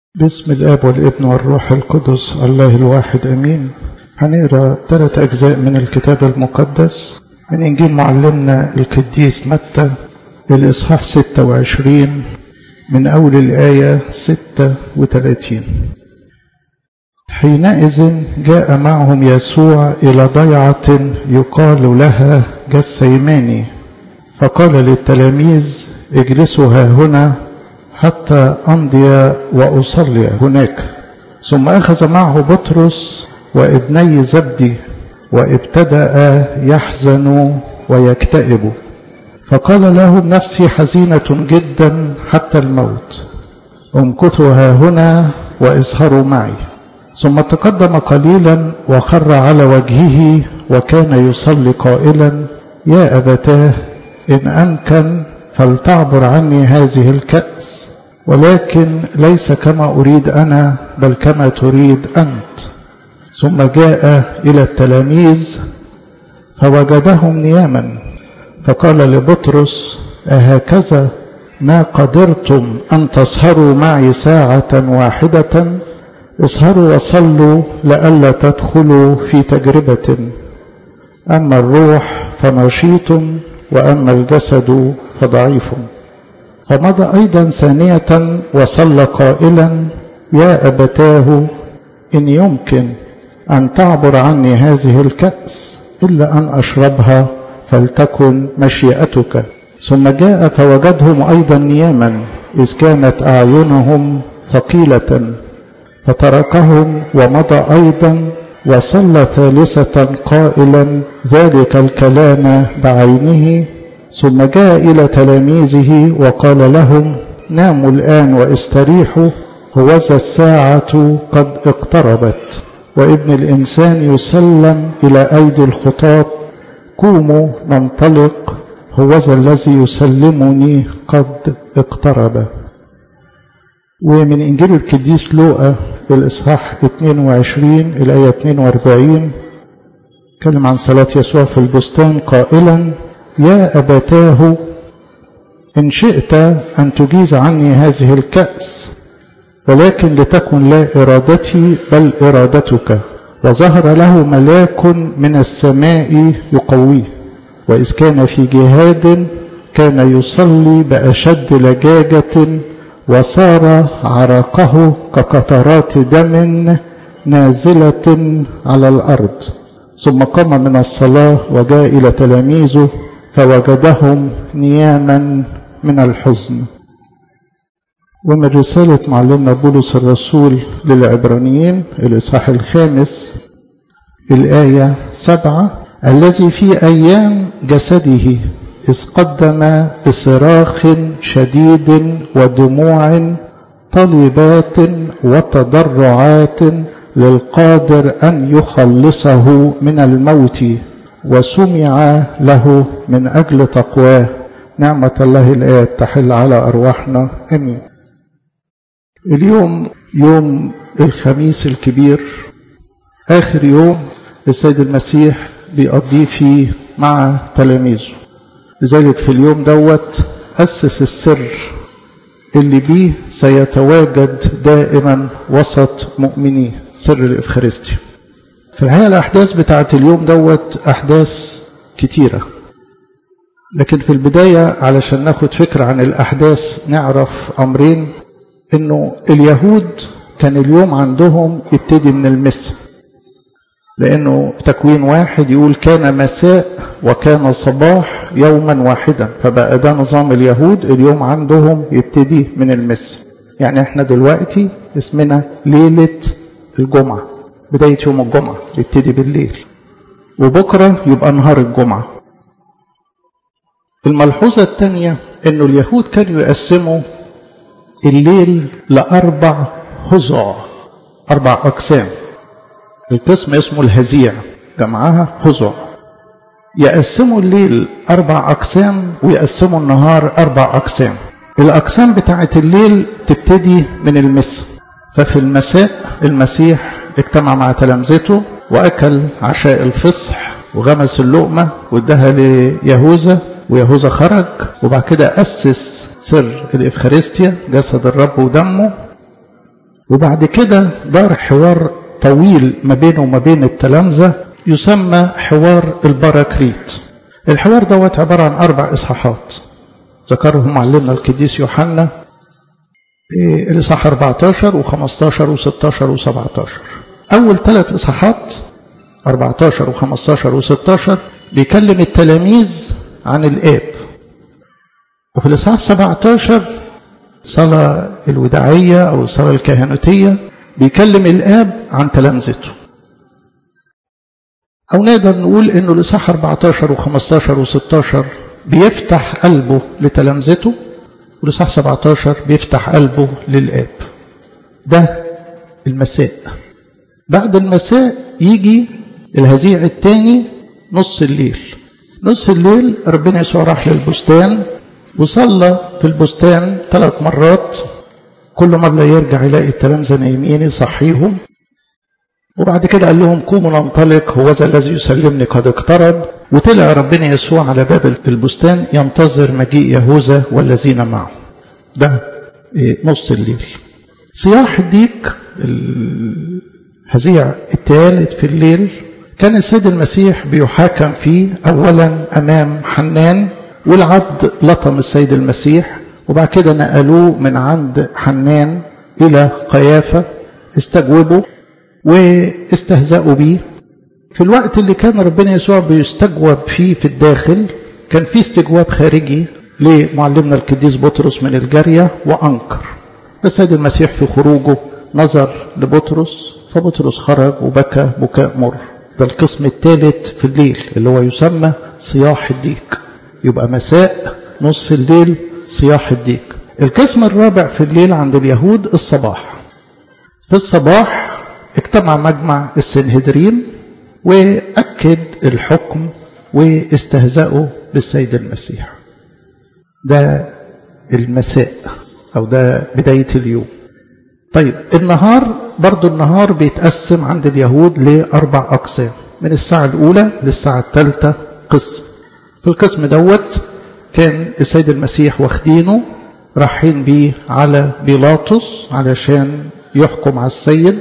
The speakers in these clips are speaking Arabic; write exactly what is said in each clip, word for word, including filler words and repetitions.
باسم الآب والابن والروح القدس الله الواحد أمين. هنقرأ ثلاث أجزاء من الكتاب المقدس من إنجيل معلمنا القديس متى الإصحاح ستة وعشرين من أول الآية ستة وثلاثين. حينئذ جاء معهم يسوع إلى ضيعة يقال لها جثيماني، فقال للتلاميذ اجلسوا ها هنا حتى أمضي وأصلي هناك. ثم أخذ معه بطرس وابني زبدي وابتدأ يحزن ويكتئب، فقال لهم نفسي حزينة جدا حتى الموت، امكثوا ها هنا واسهروا معي. ثم تقدم قليلا وخر على وجهه وكان يصلي قائلا يا أبتاه إن أمكن فلتعبر عني هذه الكأس، ولكن ليس كما أريد أنا بل كما تريد أنت. ثم جاء إلى التلاميذ فوجدهم نياما، فقال لبطرس أهكذا ما قدرتم أن تسهروا معي ساعة واحدة؟ اسهروا وصلوا لئلا تدخلوا في تجربة. أما الروح فنشيط وأما الجسد فضعيف. فمضى أيضا ثانية وصلى قائلا يا أبتاه إن يمكن أن تعبر عني هذه الكأس إلا أن أشربها فلتكن مشيئتك. ثم جاء فوجدهم أيضا نياما إذ كانت أعينهم ثقيلة، فتركهم ومضى أيضا وصلى ثالثة قائلا ذلك الكلام بعينه. ثم جاء إلى تلاميذه وقال لهم ناموا الآن واستريحوا، هوذا الساعة قد اقتربت وابن الإنسان يسلم إلى أيدي الخطاة. قوموا ننطلق، هوذا الذي يسلمني قد اقترب. ومن إنجيل القديس لوقا الإصحاح اثنين وعشرين الآية اثنين وأربعين كلم عن صلاة يسوع في البستان قائلا يا أبتاه إن شئت أن تجيز عني هذه الكأس، ولكن لتكن لا إرادتي بل إرادتك. وظهر له ملاك من السماء يقويه، وإذ كان في جهاد كان يصلي بأشد لجاجة، وصار عرقه كقطرات دم نازلة على الأرض. ثم قام من الصلاة وجاء إلى تلاميذه فوجدهم نياما من الحزن. ومن رسالة معلمنا بولس الرسول للعبرانيين الإصحاح الخامس الآية سبعة الذي في أيام جسده إذ قدم بصراخ شديد ودموع طلبات وتضرعات للقادر أن يخلصه من الموت، وسمع له من أجل تقواه. نعمة الله الآب تحل على أرواحنا أمين. اليوم يوم الخميس الكبير، آخر يوم السيد المسيح بيقضيه فيه مع تلاميذه. لذلك في اليوم دوت أسس السر اللي بيه سيتواجد دائما وسط مؤمنيه، سر الإفخارستيا. في الحقيقة الأحداث بتاعت اليوم دوت أحداث كتيرة، لكن في البداية علشان ناخد فكرة عن الأحداث نعرف أمرين. إنه اليهود كان اليوم عندهم يبتدي من المساء، لأنه تكوين واحد يقول كان مساء وكان صباح يوما واحدا، فبقى ده نظام اليهود. اليوم عندهم يبتدي من المساء، يعني احنا دلوقتي اسمنا ليلة الجمعة، بداية يوم الجمعة يبتدي بالليل، وبكرة يبقى نهار الجمعة. الملحوظة الثانية انه اليهود كانوا يقسموا الليل لأربع هزع، أربع أقسام. القسم اسمه الهزيع، جمعها هزع. يقسموا الليل أربع أقسام ويقسموا النهار أربع أقسام. الأقسام بتاعت الليل تبتدي من المساء. ففي المساء المسيح اجتمع مع تلامذته وأكل عشاء الفصح وغمس اللقمة واداها ليهوذا، ويهوذا خرج، وبعد كده أسس سر الإفخارستيا جسد الرب ودمه. وبعد كده دار حوار طويل ما بينه وما بين التلامذة يسمى حوار البراكليت. الحوار دوت عبارة عن أربع إصحاحات ذكره معلمنا القديس يوحنا، إيه الإصحاح أربعتاشر وخمستاشر وستاشر وسبعتاشر. أول ثلاث إصحاحات أربعتاشر وخمستاشر وستاشر بيكلم التلاميذ عن الآب، وفي الإصحاح سبعتاشر صلاة الوداعية أو الصلاة الكهنوتية بيكلم الآب عن تلامذته. أو نقدر نقول إنه الإصحاح أربعتاشر وخمستاشر وستاشر بيفتح قلبه لتلامذته، والإصحاح سبعتاشر بيفتح قلبه للآب. ده المساء. بعد المساء يجي الهزيع الثاني نص الليل. نص الليل ربنا يسوع راح للبستان وصلى في البستان ثلاث مرات، كل مرة يرجع يلاقي التلامذة نايمين يصحيهم، وبعد كده قال لهم قوموا ننطلق، هو ذا الذي يسلمني قد اقترب. وطلع ربنا يسوع على باب البستان ينتظر مجيء يهوذا والذين معه. ده نص الليل. صياح الديك الهزيع الثالث في الليل كان السيد المسيح بيحاكم فيه أولا أمام حنان، والعبد لطم السيد المسيح، وبعد كده نقلوه من عند حنان إلى قيافة، استجوبوا واستهزأوا بيه. في الوقت اللي كان ربنا يسوع بيستجوب فيه في الداخل كان في استجواب خارجي لمعلمنا القديس بطرس من الجارية وأنكر. السيد المسيح في خروجه نظر لبطرس، فبطرس خرج وبكى بكاء مر. ده القسم الثالث في الليل اللي هو يسمى صياح الديك. يبقى مساء، نص الليل، صياح الديك. القسم الرابع في الليل عند اليهود الصباح. في الصباح اجتمع مجمع السنهدرين وأكد الحكم واستهزأوا بالسيد المسيح. ده المساء أو ده بداية اليوم. طيب النهار، برضو النهار بيتقسم عند اليهود لأربع أقسام، من الساعة الأولى للساعة الثالثة قسم. في القسم دوت كان السيد المسيح واخدينه رايحين بيه على بيلاطس علشان يحكم على السيد،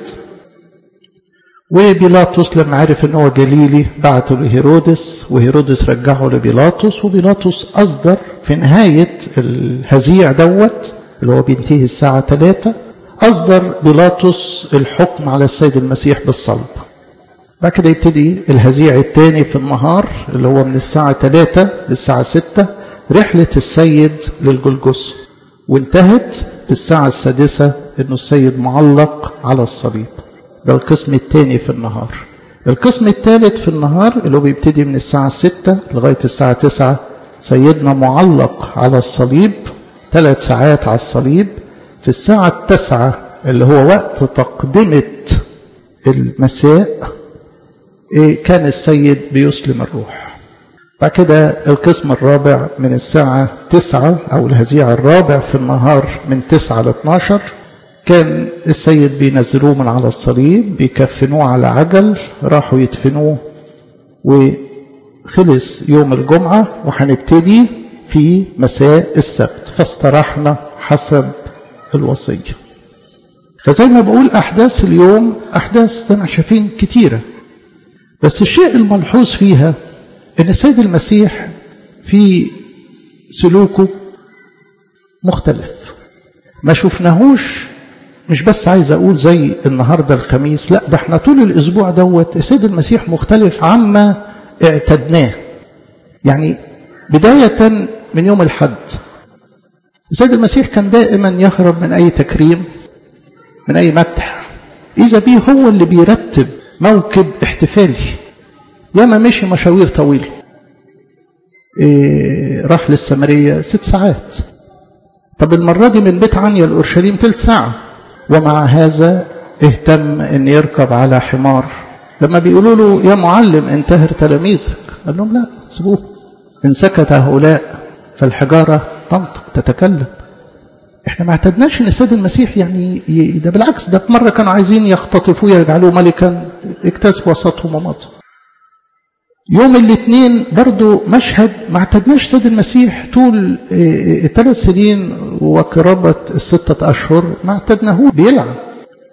وبيلاطس لما عرف ان هو جليلي بعته لهيرودس، وهيرودس رجعه لبيلاطس، وبيلاطس أصدر في نهاية الهزيع دوت اللي هو بينتهي الساعة ثلاثة، أصدر بيلاطس الحكم على السيد المسيح بالصلب. بعد كده يبتدي الهزيع الثاني في النهار اللي هو من الساعة ثلاثة للساعة ستة، رحلة السيد للجلجثة، وانتهت في الساعة السادسة انه السيد معلق على الصليب. ده القسم الثاني في النهار. القسم الثالث في النهار اللي هو بيبتدي من الساعة ستة لغاية الساعة تسعة، سيدنا معلق على الصليب ثلاث ساعات على الصليب. في الساعة التاسعة اللي هو وقت تقدمة المساء كان السيد بيسلم الروح. بعد كده القسم الرابع من الساعة تسعة أو الهزيع الرابع في النهار من تسعة ل اثناشر، كان السيد بينزلوه من على الصليب، بيكفنوه على عجل، راحوا يدفنوه، وخلص يوم الجمعة وهنبتدي في مساء السبت، فاستراحنا حسب الوصية. فزي ما بقول أحداث اليوم أحداث زي ما شايفين كتيرة، بس الشيء الملحوظ فيها أن السيد المسيح في سلوكه مختلف. ما شفناهوش مش بس عايز أقول زي النهاردة الخميس، لا ده احنا طول الأسبوع دوت السيد المسيح مختلف عما اعتدناه. يعني بداية من يوم الحد السيد المسيح كان دائما يهرب من أي تكريم، من أي مدح، إذا بيه هو اللي بيرتب موكب احتفالي. ياما مشي مشاوير طويلة، إيه راح للسامرية ست ساعات، طب المرة دي من بيت عنيا لأورشليم تلت ساعة، ومع هذا اهتم ان يركب على حمار. لما بيقولوا له يا معلم انتهر تلاميذك، قال لهم لا سيبوه، ان سكت هؤلاء فالحجارة تنطق تتكلم. احنا ما اعتدناش ان السيد المسيح يعني ده، بالعكس ده في مرة كانوا عايزين يختطفوه يرجعوه ملكا، اكتسب وسطهم ومضى. يوم الاثنين برضو مشهد ما اعتدناش السيد المسيح طول الثلاث سنين وقرابة الستة أشهر، ما اعتدناه بيلعن.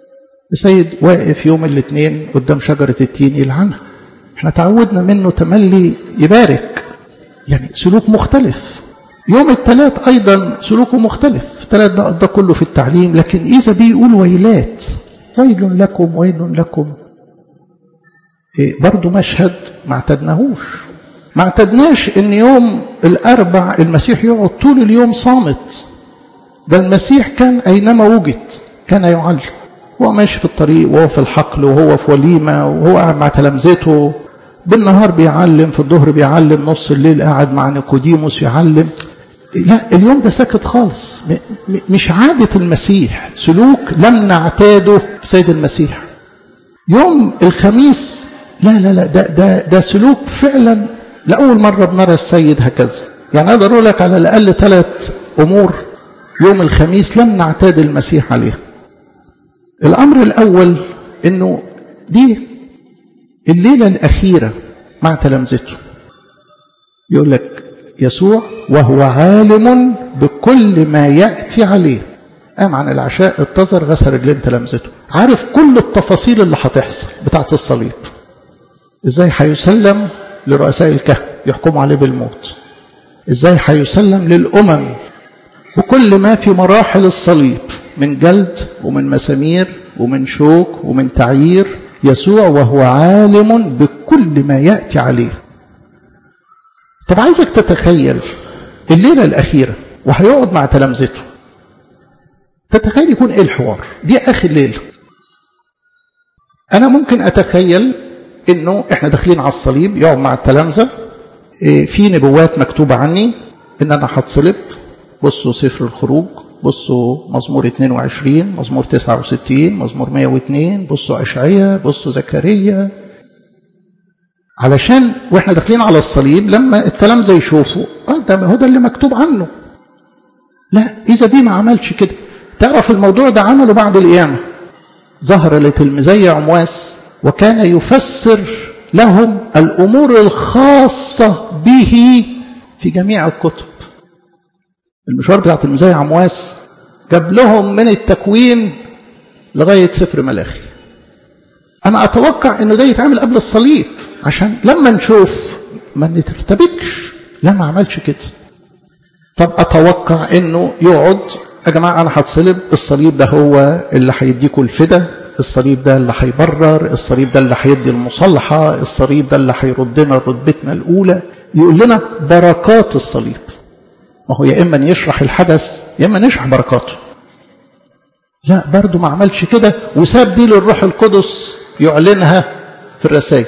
السيد واقف يوم الاثنين قدام شجرة التين يلعنها. احنا تعودنا منه تملي يبارك، يعني سلوك مختلف. يوم الثلاث أيضا سلوكه مختلف. الثلاث ده, ده كله في التعليم، لكن إذا بيقول ويلات، ويل لكم ويل لكم. إيه برضو مشهد ما اعتدناهوش. ما اعتدناش ان يوم الأربع المسيح يقعد طول اليوم صامت. ده المسيح كان أينما وجد كان يعلم، وهو ماشي في الطريق، وهو في الحقل، وهو في وليمة، وهو قاعد مع تلامذته. بالنهار بيعلم، في الظهر بيعلم، نص الليل قاعد مع نيقوديموس يعلم. لا، اليوم ده ساكت خالص. مش عادة المسيح، سلوك لم نعتاده بسيد المسيح. يوم الخميس لا لا لا ده ده ده سلوك فعلا لأول مرة بنرى السيد هكذا. يعني أقدر أقول لك على الأقل ثلاث أمور يوم الخميس لم نعتاد المسيح عليها. الأمر الأول إنه دي الليلة الأخيرة مع تلامذته. يقول لك يسوع وهو عالم بكل ما يأتي عليه قام عن العشاء، اتزر، غسل رجلين تلامذته، عارف كل التفاصيل اللي هتحصل بتاعة الصليب. ازاي هيسلم لرؤساء الكهنة يحكموا عليه بالموت، ازاي هيسلم للأمم، وكل ما في مراحل الصليب من جلد ومن مسامير ومن شوك ومن تعيير. يسوع وهو عالم بكل ما يأتي عليه. طب عايزك تتخيل الليلة الأخيرة وهيقعد مع تلامذته، تتخيل يكون ايه الحوار؟ دي آخر ليلة. أنا ممكن أتخيل إنه إحنا داخلين على الصليب، يقعد مع التلامذة، في نبوات مكتوبة عني إن أنا هتصلب. بصوا سفر الخروج، بصوا مزمور اثنين وعشرين، مزمور تسعة وستين، مزمور مئة واثنين، بصوا أشعياء، بصوا زكريا، علشان واحنا داخلين على الصليب لما التلامذة يشوفوا اه ده هو ده اللي مكتوب عنه. لا، إذا بيه ما عملش كده. تعرف الموضوع ده عمله بعد القيامة. ظهر لتلميذي عمواس وكان يفسر لهم الأمور الخاصة به في جميع الكتب. المشوار بتاع تلميذي عمواس جاب لهم من التكوين لغاية سفر ملاخي. أنا أتوقع أنه ده يتعمل قبل الصليب عشان لما نشوف ما نترتبكش. لا، ما عملش كده. طب أتوقع أنه يقعد يا جماعة أنا هتصلب، الصليب ده هو اللي هيديكوا الفدا، الصليب ده اللي هيبرر، الصليب ده اللي هيدي المصالحة، الصليب ده اللي هيردنا رتبتنا الأولى، يقول لنا بركات الصليب. ما هو يا إما يشرح الحدث يا إما نشرح بركاته. لا، برضو ما عملش كده، وساب دي للروح القدس يعلنها في الرسائل.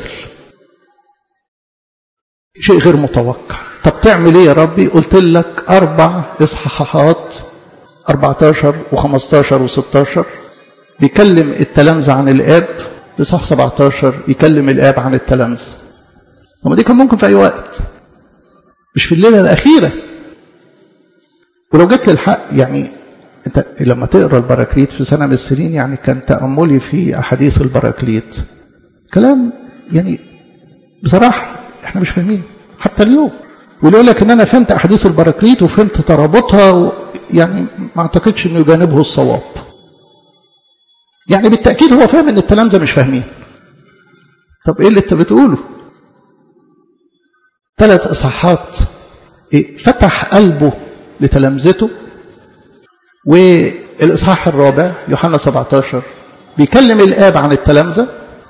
شيء غير متوقع. طب تعمل ايه يا ربي؟ قلت لك أربع إصحاحات، أربعة عشر وخمسة عشر وستة عشر بيكلم التلامذة عن الآب، إصحاح سبعة عشر يكلم الآب عن التلامذة. طب دي كان ممكن في أي وقت، مش في الليلة الأخيرة. ولو جت للحق يعني انت لما تقرا البراكليت في سنه من السنين، يعني كان تاملي في احاديث البراكليت كلام يعني بصراحه احنا مش فاهمين حتى اليوم. واللي يقول لك ان انا فهمت احاديث البراكليت وفهمت ترابطها و... يعني ما اعتقدش انه يجانبه الصواب. يعني بالتاكيد هو فاهم ان التلامذه مش فاهمين. طب ايه اللي انت بتقوله؟ ثلاث اصحاحات إيه؟ فتح قلبه لتلامذته. والإصحاح الرابع يوحنا سبعة عشر بيكلم الآب عن التلامذة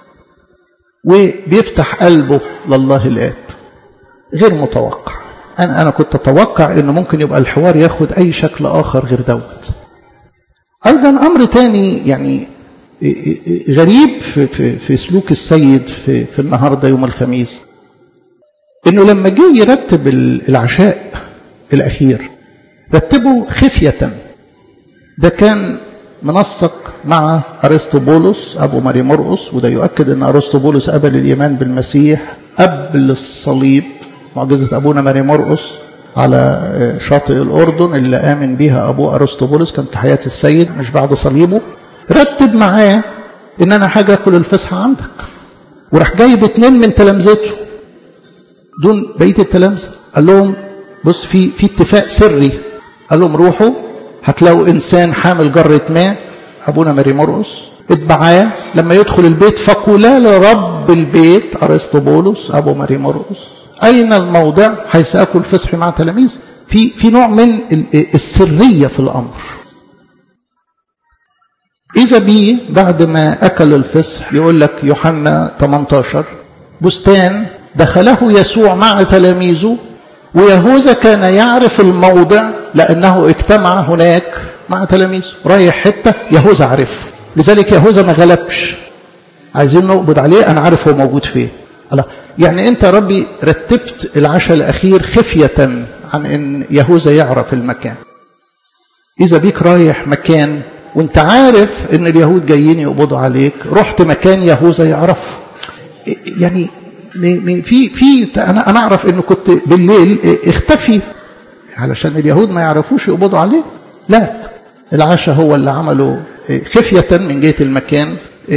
وبيفتح قلبه لله الآب. غير متوقع. أنا أنا كنت أتوقع إنه ممكن يبقى الحوار ياخد أي شكل آخر غير دوت. أيضا أمر تاني يعني غريب في في في سلوك السيد في في النهارده يوم الخميس، إنه لما جه يرتب العشاء الأخير رتبه خفية. ده كان منسق مع أرسطبولس أبو ماري مرقس، وده يؤكد أن أرسطبولس قبل الإيمان بالمسيح قبل الصليب، معجزة أبونا ماري مرقس على شاطئ الأردن اللي آمن بها أبو أرسطبولس كانت في حياة السيد مش بعد صليبه. رتب معاه إن أنا حاجة أكل الفسحة عندك، وراح جايب اتنين من تلامذته دون بقية التلامذة. قال لهم بص في في اتفاق سري، قال لهم روحوا هتلاقوا إنسان حامل جرة ماء أبونا ماري مرقس اتبعاه لما يدخل البيت فقولا لرب البيت أرسطبولس أبو ماري مرقس أين الموضع حيث أكل فصحي مع تلاميذ. في في نوع من السرية في الأمر. إذا بي بعد ما أكل الفصح يقول لك يوحنا ثمانية عشر بستان دخله يسوع مع تلاميذه ويهوذا كان يعرف الموضع لأنه اجتمع هناك مع تلاميذه. رايح حتة يهوذا عرف، لذلك يهوذا ما غلبش. عايزين نقبض عليه، أنا عارف هو موجود فين. الله، يعني أنت ربي رتبت العشاء الأخير خفية عن أن يهوذا يعرف المكان. إذا بيك رايح مكان وانت عارف ان اليهود جايين يقبضوا عليك، رحت مكان يهوذا يعرف. يعني في في انا انا اعرف انه كنت بالليل اختفي علشان اليهود ما يعرفوش يقبضوا عليه. لا، العشاء هو اللي عمله خفية من جهة المكان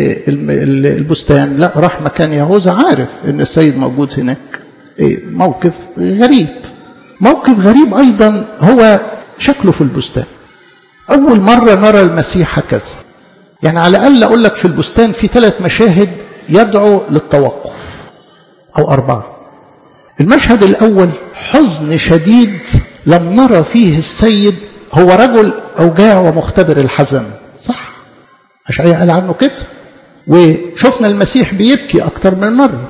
البستان. لا، راح مكان يهوذا عارف ان السيد موجود هناك. موقف غريب. موقف غريب ايضا هو شكله في البستان. أول مرة نرى المسيح هكذا. يعني على الأقل أقول لك في البستان في ثلاث مشاهد يدعو للتوقف أو أربعة. المشهد الأول حزن شديد لم نرى فيه السيد. هو رجل أوجاع ومختبر الحزن، صح؟ أشعياء قال عنه كده. وشفنا المسيح بيبكي أكتر من مرة.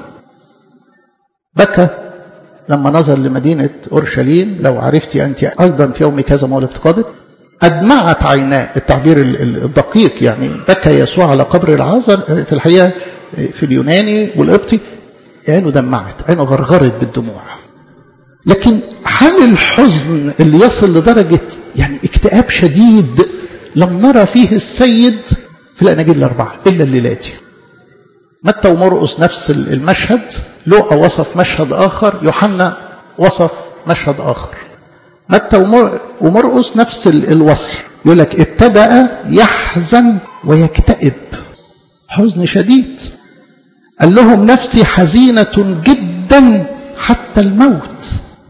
بكى لما نظر لمدينة أورشليم، لو عرفتي أنت أيضا في يوم كذا مولى افتقادك، أدمعت عيناه، التعبير الدقيق يعني. بكى يسوع على قبر العازر. في الحقيقة في اليوناني والقبطي عينه دمعت، عينه غرغرت بالدموع. لكن حال الحزن اللي يصل لدرجة يعني اكتئاب شديد لم نرى فيه السيد في الأناجيل الأربعة إلا الليلة دي. متى ومرقس نفس المشهد، لوقا وصف مشهد آخر، يوحنا وصف مشهد آخر. متى ومرقس نفس الوصف، يقول لك ابتدأ يحزن ويكتئب حزن شديد. قال لهم نفسي حزينة جدا حتى الموت.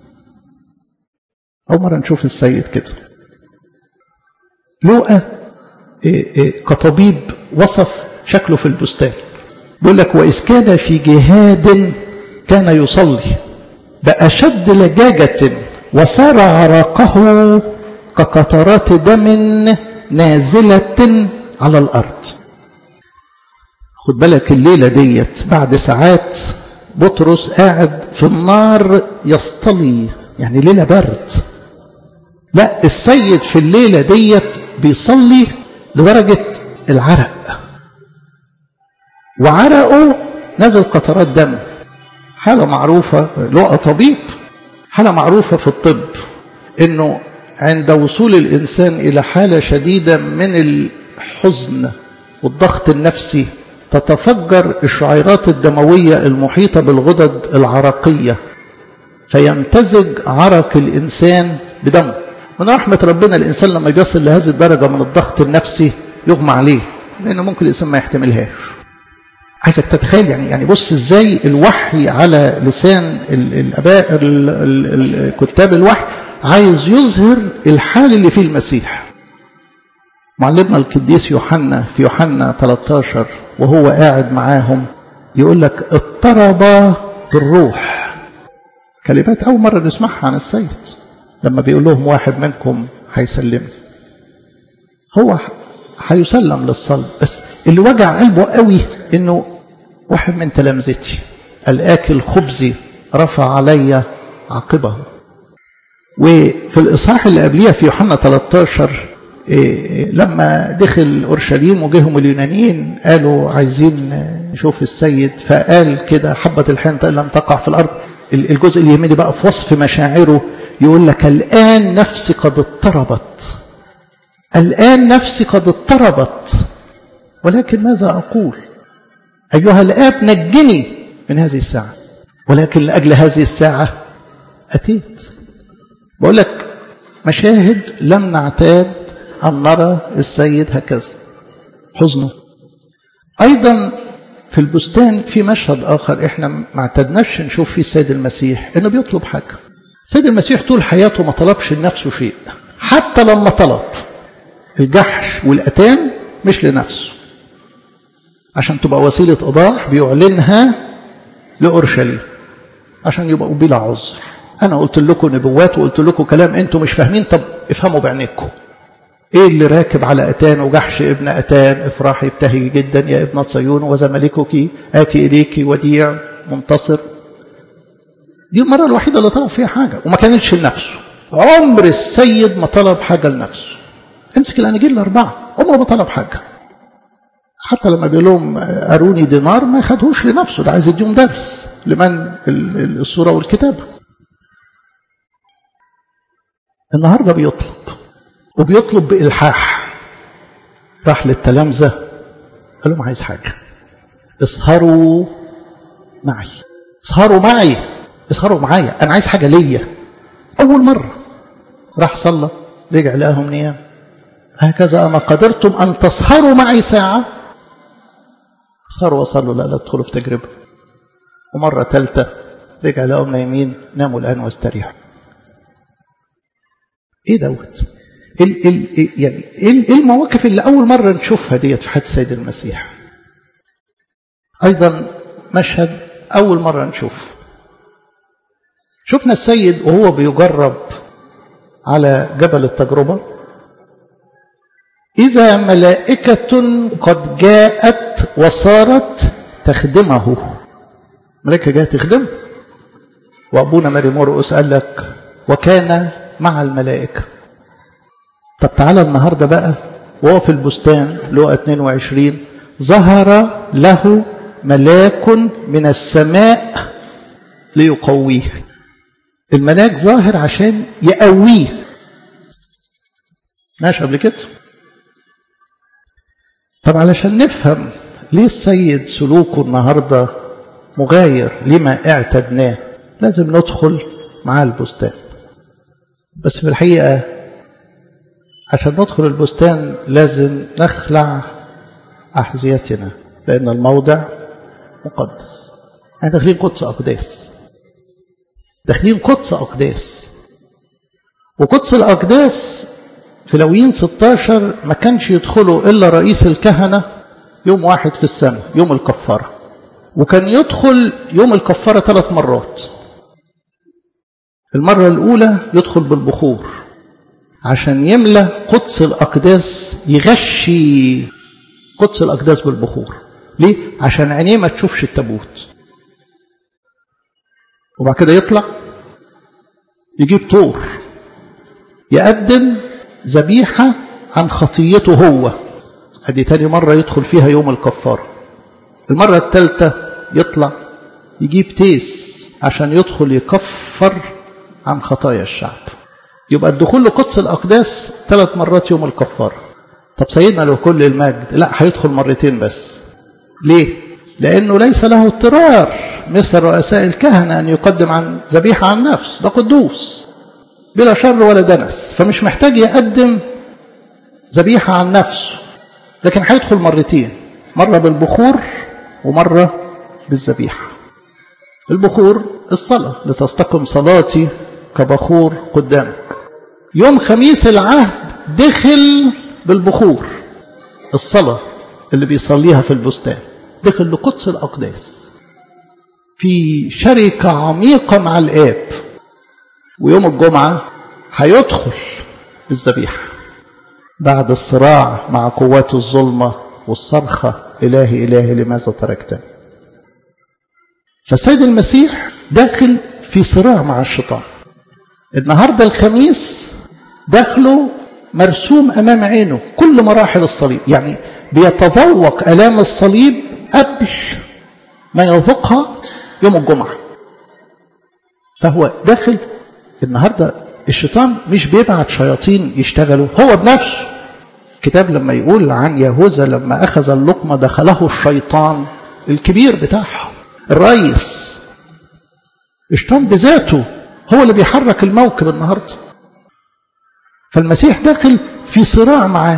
أول مرة نشوف السيد كده. لوقا كطبيب وصف شكله في البستان، بيقول لك وإذ كان في جهاد كان يصلي بأشد لجاجة وصار عرقه كقطرات دم نازلة على الأرض. خد بالك الليلة ديت بعد ساعات بطرس قاعد في النار يصطلي، يعني ليلة برد. لا، السيد في الليلة ديت بيصلي لدرجة العرق، وعرقه نزل قطرات دم. حالة معروفة، لقى طبيب، حالة معروفة في الطب انه عند وصول الانسان الى حالة شديدة من الحزن والضغط النفسي تتفجر الشعيرات الدموية المحيطة بالغدد العرقية، فيمتزج عرق الانسان بدمه. من رحمة ربنا الانسان لما يصل لهذه الدرجة من الضغط النفسي يغمى عليه، لانه ممكن الانسان ما يحتملهاش. عايزك تتخيل يعني يعني بص ازاي الوحي على لسان الاباء الكتاب الوحي عايز يظهر الحال اللي فيه المسيح. معلمنا القديس يوحنا في يوحنا ثلاثة عشر وهو قاعد معاهم يقول لك اضطرب بالروح. كلمات اول مره نسمعها عن السيد لما بيقول لهم واحد منكم هيسلمني. هو هيسلم للصلب، بس اللي وجع قلبه قوي انه واحد من تلامذتي الآكل خبزي رفع علي عقبه. وفي الإصحاح اللي قبليه في يوحنا ثلاثة عشر لما دخل أورشليم وجيهم اليونانيين قالوا عايزين نشوف السيد، فقال كده حبة الحنطة لم تقع في الأرض. الجزء اللي يهمني بقى في وصف مشاعره، يقول لك الآن نفسي قد اضطربت، الآن نفسي قد اضطربت، ولكن ماذا أقول؟ أيها الآب نجني من هذه الساعة، ولكن لأجل هذه الساعة أتيت. بقول لك مشاهد لم نعتاد أن نرى السيد هكذا حزنه. أيضا في البستان في مشهد آخر إحنا ما اعتدناش نشوف فيه السيد المسيح، إنه بيطلب حاجة. السيد المسيح طول حياته ما طلبش لنفسه شيء، حتى لما طلب الجحش والأتان مش لنفسه، عشان تبقى وسيلة إيضاح بيعلنها لأورشليم عشان يبقوا بلا عذر. أنا قلت لكم نبوات وقلت لكم كلام أنتم مش فاهمين، طب افهموا بعينيكم. إيه اللي راكب على أتان وجحش ابن أتان؟ افرحي ابتهجي جدا يا ابنة صيون وذا ملكك آتي إليك وديع منتصر. دي المرة الوحيدة اللي طلب فيها حاجة وما كانتش لنفسه. عمر السيد ما طلب حاجة لنفسه. امسك الأناجيل الأربعة عمره ما طلب حاجة. حتى لما بيقول لهم أروني دينار ما خدهوش لنفسه، ده عايز يديهم درس لمن الصورة والكتابة. النهاردة بيطلب وبيطلب بإلحاح. راح للتلامذة قال لهم عايز حاجة، اسهروا معي اسهروا معي اسهروا معايا، أنا عايز حاجة ليا. أول مرة راح صلى رجع لقاهم نيام. هكذا أما قدرتم أن تسهروا معي ساعة سهروا وصلوا لا لا تدخلوا في تجربة. ومرة ثالثة رجع لقاهم نايمين، ناموا الآن واستريحوا. إيه دوت؟ ال ال يعني إيه المواقف اللي أول مرة نشوفها ديت في حياة السيد المسيح؟ أيضا مشهد أول مرة نشوفه، شفنا السيد وهو بيجرب على جبل التجربة، إذا ملائكة قد جاءت وصارت تخدمه. ملائكة جاءت تخدمه. وأبونا ماري مرقس قال لك وكان مع الملائكة. طب تعالى النهاردة بقى وهو في البستان لوقا اثنين وعشرين، ظهر له ملاك من السماء ليقويه. الملاك ظاهر عشان يقويه. ماشي قبل كده؟ طب علشان نفهم ليه السيد سلوكه النهاردة مغاير لما اعتدناه لازم ندخل مع البستان. بس في الحقيقة عشان ندخل البستان لازم نخلع أحذيتنا، لأن الموضع مقدس. احنا داخلين قدس أقداس، داخلين قدس أقداس. وقدس الأقداس في لويين ستاشر ما كانش يدخله إلا رئيس الكهنة يوم واحد في السنة، يوم الكفارة. وكان يدخل يوم الكفارة ثلاث مرات. المرة الأولى يدخل بالبخور عشان يملى قدس الأقداس، يغشي قدس الأقداس بالبخور. ليه؟ عشان عينيه ما تشوفش التابوت. وبعد كده يطلع يجيب طور يقدم ذبيحة عن خطيته هو. هذه تاني مرة يدخل فيها يوم الكفارة. المرة الثالثة يطلع يجيب تيس عشان يدخل يكفر عن خطايا الشعب. يبقى الدخول لقدس الأقداس ثلاث مرات يوم الكفارة. طب سيدنا له كل المجد لا هيدخل مرتين بس. ليه؟ لأنه ليس له اضطرار مثل رؤساء الكهنة أن يقدم عن ذبيحة عن نفس. ده قدوس بلا شر ولا دنس، فمش محتاج يقدم ذبيحة عن نفسه، لكن هيدخل مرتين، مرة بالبخور ومرة بالذبيحة. البخور الصلاة، لتستقم صلاتي كبخور قدامك. يوم خميس العهد دخل بالبخور، الصلاة اللي بيصليها في البستان، دخل لقدس الأقداس في شركة عميقة مع الآب. ويوم الجمعة هيدخل بالذبيحة بعد الصراع مع قوات الظلمة والصرخة إلهي إلهي لماذا تركتني. فالسيد المسيح داخل في صراع مع الشيطان. النهاردة الخميس داخله مرسوم أمام عينه كل مراحل الصليب، يعني بيتذوق آلام الصليب قبل ما يذوقها يوم الجمعة. فهو داخل النهاردة. الشيطان مش بيبعت شياطين يشتغلوا، هو بنفسه. الكتاب لما يقول عن يهوذا لما أخذ اللقمة دخله الشيطان الكبير بتاعه الرئيس، الشيطان بذاته هو اللي بيحرك الموكب النهاردة. فالمسيح داخل في صراع معاه.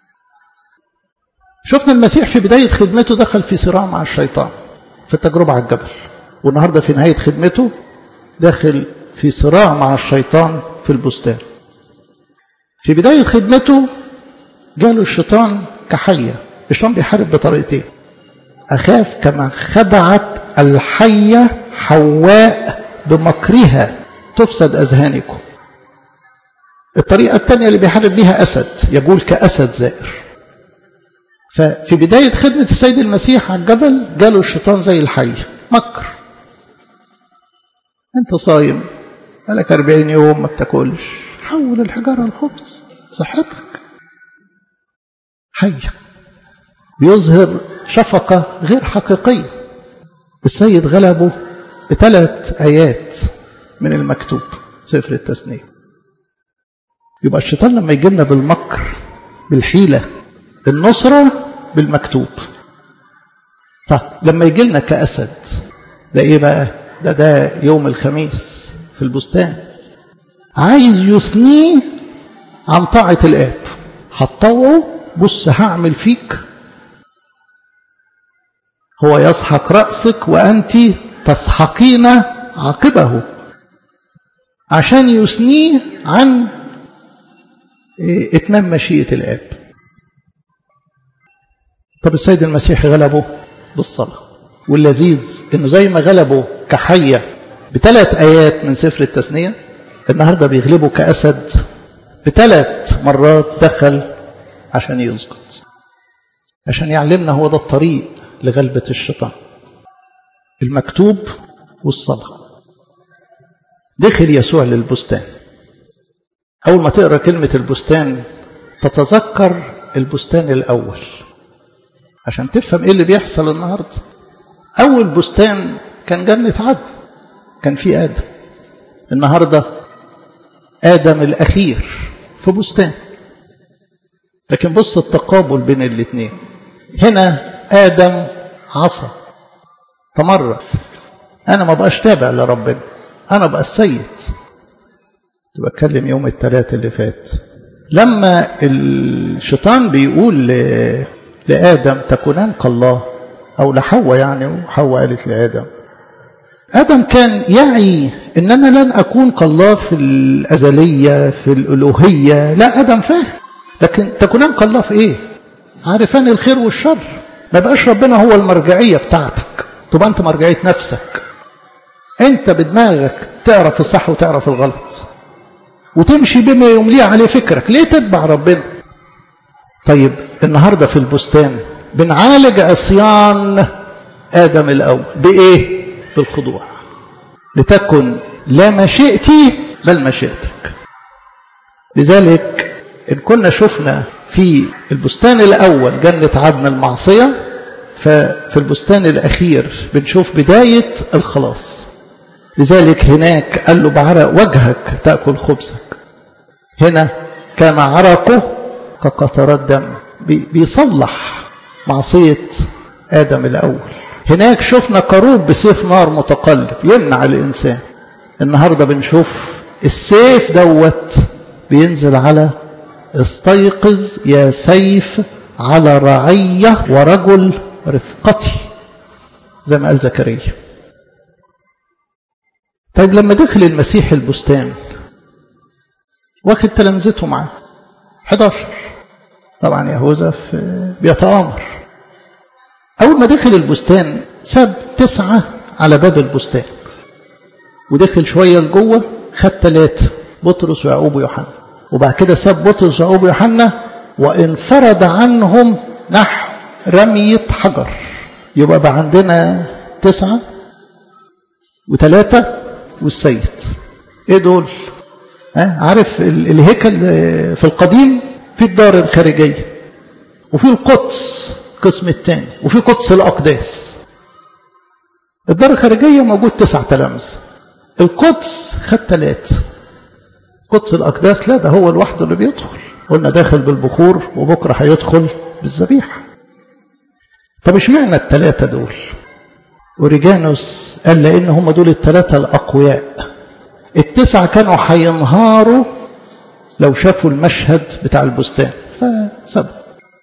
شفنا المسيح في بداية خدمته دخل في صراع مع الشيطان في التجربة على الجبل، والنهاردة في نهاية خدمته داخل في صراع مع الشيطان في البستان. في بداية خدمته جاله الشيطان كحية. الشيطان بيحارب بطريقتين. أخاف كما خدعت الحية حواء بمكرها تفسد أذهانكم. الطريقة الثانية اللي بيحارب بيها أسد، يقول كأسد زائر. ففي بداية خدمة السيد المسيح على الجبل جاله الشيطان زي الحية، مكر. أنت صايم بقالك أربعين يوم ما بتاكلش، حول الحجارة الخبز، صحتك. حية بيظهر شفقة غير حقيقية. السيد غلبه بثلاث آيات من المكتوب سفر التثنية. يبقى الشيطان لما يجي لنا بالمكر بالحيلة، النصرة بالمكتوب. طيب لما يجي لنا كأسد، ده ايه بقى؟ ده ده يوم الخميس في البستان عايز يثنيه عن طاعة الآب. هتطوعه، بص هعمل فيك. هو يسحق رأسك وأنت تسحقين عاقبه، عشان يثنيه عن إتمام مشيئة الآب. طب السيد المسيح غلبه بالصلاة. واللذيذ إنه زي ما غلبه كحية بثلاث آيات من سفر التثنية، النهاردة بيغلبه كأسد بثلاث مرات دخل عشان يسجد، عشان يعلمنا هو ده الطريق لغلبة الشيطان، المكتوب والصلاة. دخل يسوع للبستان. أول ما تقرأ كلمة البستان تتذكر البستان الأول عشان تفهم إيه اللي بيحصل النهاردة. أول بستان كان جنة عدن، كان فيه آدم. النهاردة آدم الأخير في بستان. لكن بص التقابل بين الاثنين. هنا آدم عصى، تمرد، أنا ما بقاش تابع لربنا، أنا بقى السيد. بتكلم يوم الثلاث اللي فات لما الشيطان بيقول لآدم تكونان كالله، أو لحواء يعني، وحواء قالت لآدم. آدم كان يعي إن أنا لن أكون كالله في الأزلية في الألوهية. لا، آدم فاهم. لكن تكونان كالله في إيه؟ عارفان الخير والشر. ما بقاش ربنا هو المرجعية بتاعتك، تبقى أنت مرجعية نفسك. أنت بدماغك تعرف الصح وتعرف الغلط، وتمشي بما يمليه عليه فكرك. ليه تتبع ربنا؟ طيب النهاردة في البستان بنعالج عصيان آدم الأول بإيه؟ بالخضوع. لتكن لا مشيئتي بل مشيئتك. لذلك إن كنا شفنا في البستان الأول جنة عدن المعصية، ففي البستان الأخير بنشوف بداية الخلاص. لذلك هناك قال له بعرق وجهك تأكل خبزك. هنا كان عرقه كقطرات دم، بيصلح معصية آدم الأول. هناك شفنا كروب بسيف نار متقلب يمنع الإنسان. النهاردة بنشوف السيف دوت بينزل على استيقظ يا سيف على رعية ورجل رفقتي، زي ما قال زكريا. طيب لما دخل المسيح البستان واخد تلامذته معاه حداشر، طبعا يهوذا بيتآمر. أول ما دخل البستان ساب تسعة على باب البستان، ودخل شوية لجوه خد ثلاثة، بطرس ويعقوب ويوحنا. وبعد كده ساب بطرس ويعقوب ويوحنا وانفرد عنهم نحو رمية حجر. يبقى بقى عندنا تسعة وثلاثة والسيد. ايه دول؟ ها عارف الهيكل في القديم في الدار الخارجية، وفي القدس قسم الثاني، وفي قدس الأقداس. الدار الخارجية موجود تسع تلامذة، القدس خد ثلاثة، قدس الأقداس لا، ده هو لوحده اللي بيدخل. قلنا داخل بالبخور، وبكرة هيدخل بالذبيحة. طب اشمعنى الثلاثة دول؟ أوريجانوس قال لأن هم دول الثلاثة الأقوياء. التسعة كانوا هينهاروا لو شافوا المشهد بتاع البستان، فسبوا.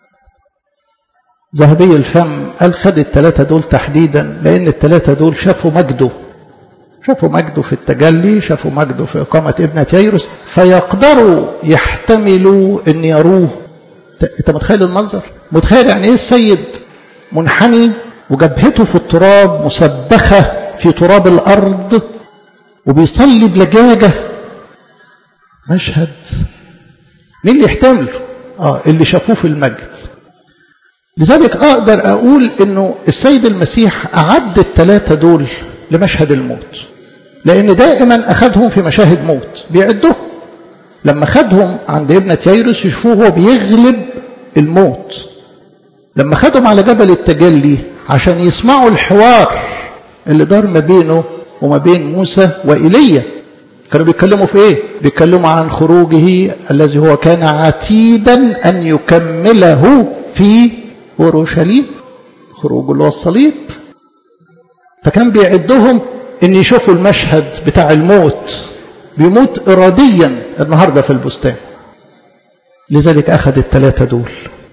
ذهبي الفم قال خد الثلاثة دول تحديدا لأن الثلاثة دول شافوا مجده، شافوا مجده في التجلي، شافوا مجده في إقامة ابنة ييروس، فيقدروا يحتملوا أن يروه. أنت متخيل المنظر؟ متخيل يعني إيه السيد منحني وجبهته في التراب مسبخة في تراب الأرض وبيصلي بلجاجة. مشهد مين اللي يحتمله؟ آه اللي شافوه في المجد. لذلك أقدر أقول إنه السيد المسيح أعد الثلاثة دول لمشهد الموت، لأن دائما أخذهم في مشاهد موت بيعدهم. لما خدهم عند ابنة ييروس يشوفوه هو بيغلب الموت. لما خدهم على جبل التجلي عشان يسمعوا الحوار اللي دار ما بينه وما بين موسى وإيليا، كانوا بيتكلموا في ايه؟ بيتكلموا عن خروجه الذي هو كان عتيدا أن يكمله في أورشليم، خروج اللي هو الصليب. فكان بيعدهم ان يشوفوا المشهد بتاع الموت، بيموت إراديا النهاردة في البستان. لذلك أخذ الثلاثة دول.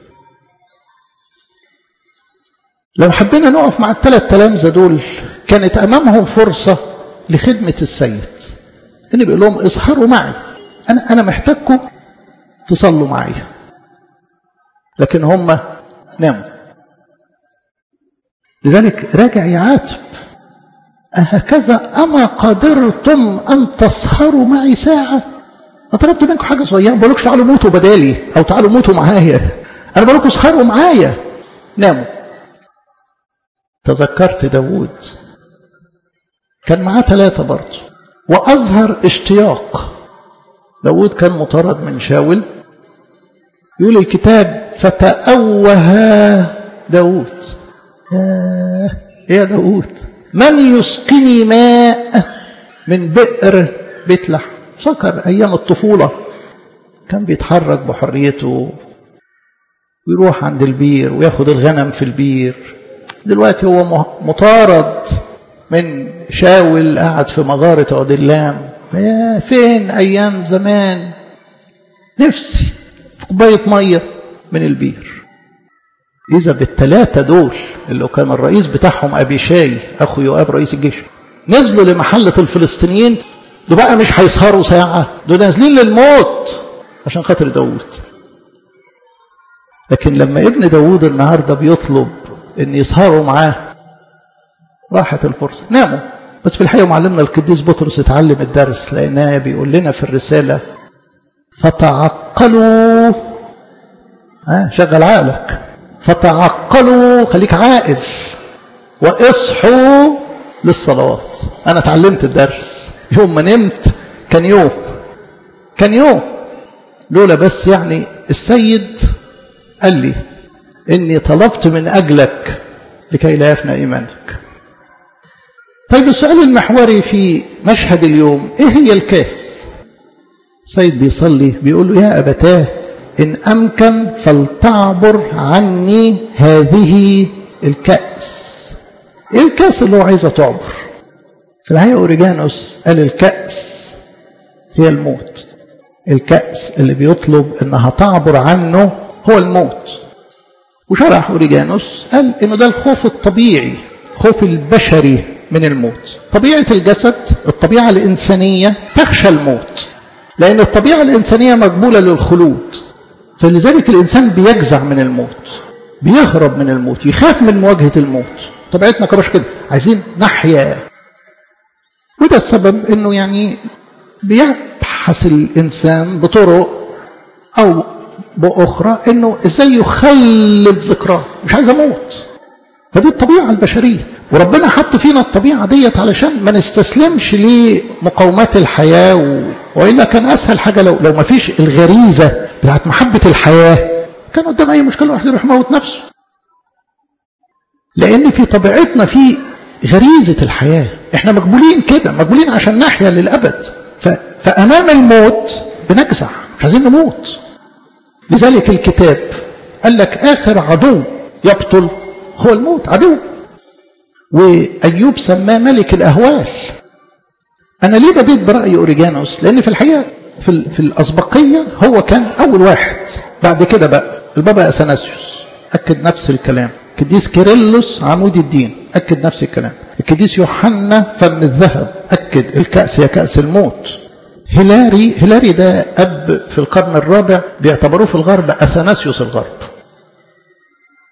لو حبينا نقف مع الثلاث تلامذة دول، كانت أمامهم فرصة لخدمة السيد، إن بيقول لهم اسهروا معي، أنا أنا محتاجكم تصلوا معايا. لكن هم ناموا. لذلك راجع يعاتب: أهكذا أما قدرتم أن تسهروا معي ساعة؟ أنا طلبت منكم حاجة صغيرة، ما بقولكش تعالوا موتوا بدالي أو تعالوا موتوا معايا، أنا بقولكم اسهروا معايا. ناموا. تذكرت داود كان معاه ثلاثة برضه، وأظهر اشتياق. داود كان مطارد من شاول، يقول الكتاب: فتأوه داود. يا يا داود، من يسقني ماء من بئر بيت لحم. فكر أيام الطفولة كان بيتحرك بحريته ويروح عند البير وياخد الغنم في البير. دلوقتي هو مطارد من شاول، قاعد في مغارة عدلام. فين أيام زمان؟ نفسي في كوباية مية من البير. إذا بالثلاثة دول اللي كان الرئيس بتاعهم أبي شاي أخو يؤاب رئيس الجيش نزلوا لمحلة الفلسطينيين، دول بقى مش هيسهروا ساعة، دول نازلين للموت عشان خاطر داود. لكن لما ابن داود النهاردة بيطلب ان يسهروا معاه، راحت الفرصة، ناموا. بس في الحقيقة معلمنا القديس بطرس اتعلم الدرس، لأنه بيقول لنا في الرسالة: فتعقلوا. ها شغل عقلك، فتعقلوا، خليك عاقل، واصحوا للصلوات. أنا اتعلمت الدرس يوم ما نمت، كان يوم كان يوم لولا بس يعني السيد قال لي إني طلبت من أجلك لكي لا يفنى إيمانك. طيب السؤال المحوري في مشهد اليوم: إيه هي الكاس؟ السيد بيصلي بيقول له: يا أبتاه إن أمكن فلتعبر عني هذه الكأس. إيه الكأس اللي هو عايزة تعبر؟ في الحقيقة أوريجانوس قال الكأس هي الموت. الكأس اللي بيطلب إنها تعبر عنه هو الموت. وشرح أوريجانوس قال إنه ده الخوف الطبيعي، خوف البشري من الموت. طبيعة الجسد، الطبيعة الإنسانية تخشى الموت، لأن الطبيعة الإنسانية مقبولة للخلود. فلذلك الإنسان بيجزع من الموت، بيهرب من الموت، يخاف من مواجهة الموت. طبيعتنا كبش كده، عايزين نحيا. وده السبب إنه يعني بيبحث الإنسان بطرق أو بأخرى إنه إزاي يخلد ذكراه، مش عايز أموت. فدي الطبيعة البشرية، وربنا حط فينا الطبيعة ديت علشان ما نستسلمش لمقاومات الحياة و... وإلا كان أسهل حاجة لو لو ما فيش الغريزة بتاعت محبة الحياة، كان قدام أي مشكلة واحد يروح يموت نفسه. لأن في طبيعتنا في غريزة الحياة، إحنا مقبولين كده، مقبولين عشان نحيا للأبد. ف... فأمام الموت بنجزع، مش عايزين نموت. لذلك الكتاب قال لك آخر عدو يبطل هو الموت، عدو. وأيوب سماه ملك الأهوال. أنا ليه بديت برأي أوريجانوس؟ لأن في الحقيقة في, في الأسبقية هو كان أول واحد. بعد كده بقى البابا أثناسيوس أكد نفس الكلام، القديس كيرلس عمود الدين أكد نفس الكلام، القديس يوحنا فم الذهب أكد الكأس هي كأس الموت. هيلاري هيلاري ده أب في القرن الرابع، بيعتبروه في الغرب أثناسيوس الغرب.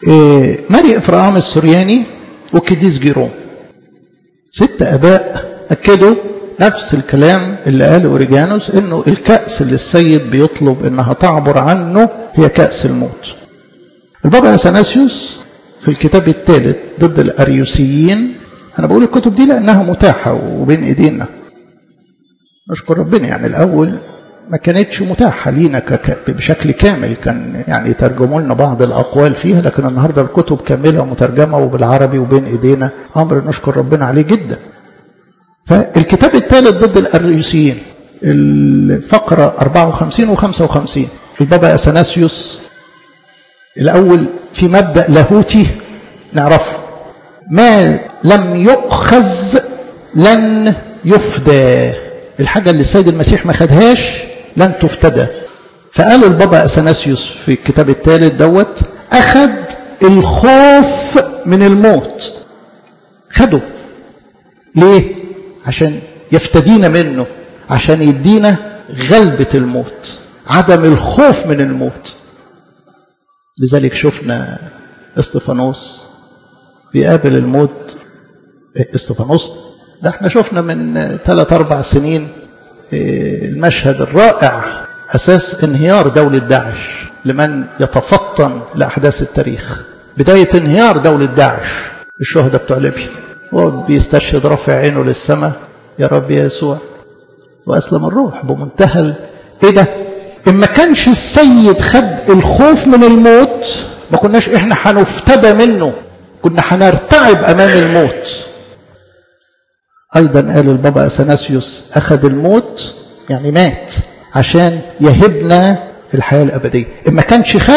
إيه ماري إفراهام السورياني وكديس جيروم، ست أباء أكدوا نفس الكلام اللي قاله أوريجانوس، إنه الكأس اللي السيد بيطلب إنها تعبر عنه هي كأس الموت. البابا أثناسيوس في الكتاب الثالث ضد الأريوسيين، أنا بقول الكتب دي لأنها متاحة وبين إيدينا، نشكر ربنا. يعني الأول ما كانتش متاحة لينا بشكل كامل، كان يعني يترجموا لنا بعض الأقوال فيها، لكن النهاردة الكتب كاملة مترجمة وبالعربي وبين إيدينا، أمر نشكر ربنا عليه جدا. فالكتاب الثالث ضد الأريوسيين الفقرة أربعة وخمسين وخمسة وخمسين، البابا أثناسيوس الأول في مبدأ لاهوتي نعرفه: ما لم يؤخذ لن يفدى. الحاجة اللي السيد المسيح ما خدهاش لن تفتدى. فقال البابا أثناسيوس في الكتاب الثالث دوت أخذ الخوف من الموت، خده ليه؟ عشان يفتدينا منه، عشان يدينا غلبة الموت، عدم الخوف من الموت. لذلك شفنا استفانوس بيقابل الموت. استفانوس ده احنا شفنا من ثلاث أربع سنين المشهد الرائع، أساس انهيار دولة داعش لمن يتفطن لأحداث التاريخ. بداية انهيار دولة داعش الشهداء بتوع ليبيا، هو بيستشهد رافع عينه للسماء: يا رب يا يسوع، وأسلم الروح بمنتهى ايه ده؟ إن ما كانش السيد خد الخوف من الموت ما كناش احنا هنفتدى منه، كنا هنرتعب أمام الموت. أيضا قال البابا أثناسيوس أخذ الموت يعني مات عشان يهبنا الحياة الأبدية. إن ما كانش خد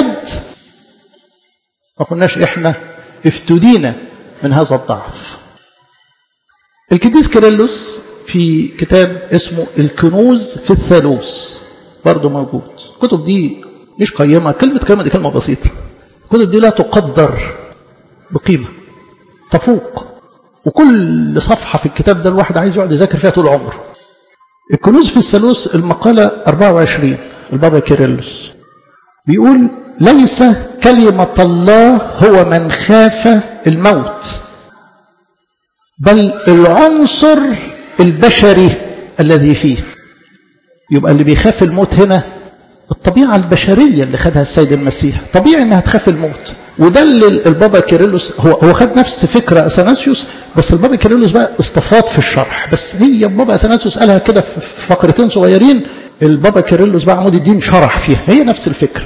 ما كناش إحنا افتدينا من هذا الضعف. القديس كيرلس في كتاب اسمه الكنوز في الثالوث برضه موجود. الكتب دي مش قيمة، كلمة قيمة دي كلمة بسيطة. الكتب دي لا تقدر بقيمة، تفوق. وكل صفحة في الكتاب ده الواحد عايز يقعد يذاكر فيها طول عمره. الكنوز في الثالوث المقالة أربعة وعشرين، البابا كيرلس بيقول: ليس كلمة الله هو من خاف الموت، بل العنصر البشري الذي فيه. يبقى اللي بيخاف الموت هنا الطبيعة البشرية اللي خدها السيد المسيح، طبيعي انها تخاف الموت. وده اللي البابا كيرلس هو هو خد نفس فكرة أثناسيوس، بس البابا كيرلس بقى استفاض في الشرح. بس هي البابا أثناسيوس قالها كده في فقرتين صغيرين، البابا كيرلس بقى عمود الدين شرح فيها، هي نفس الفكرة.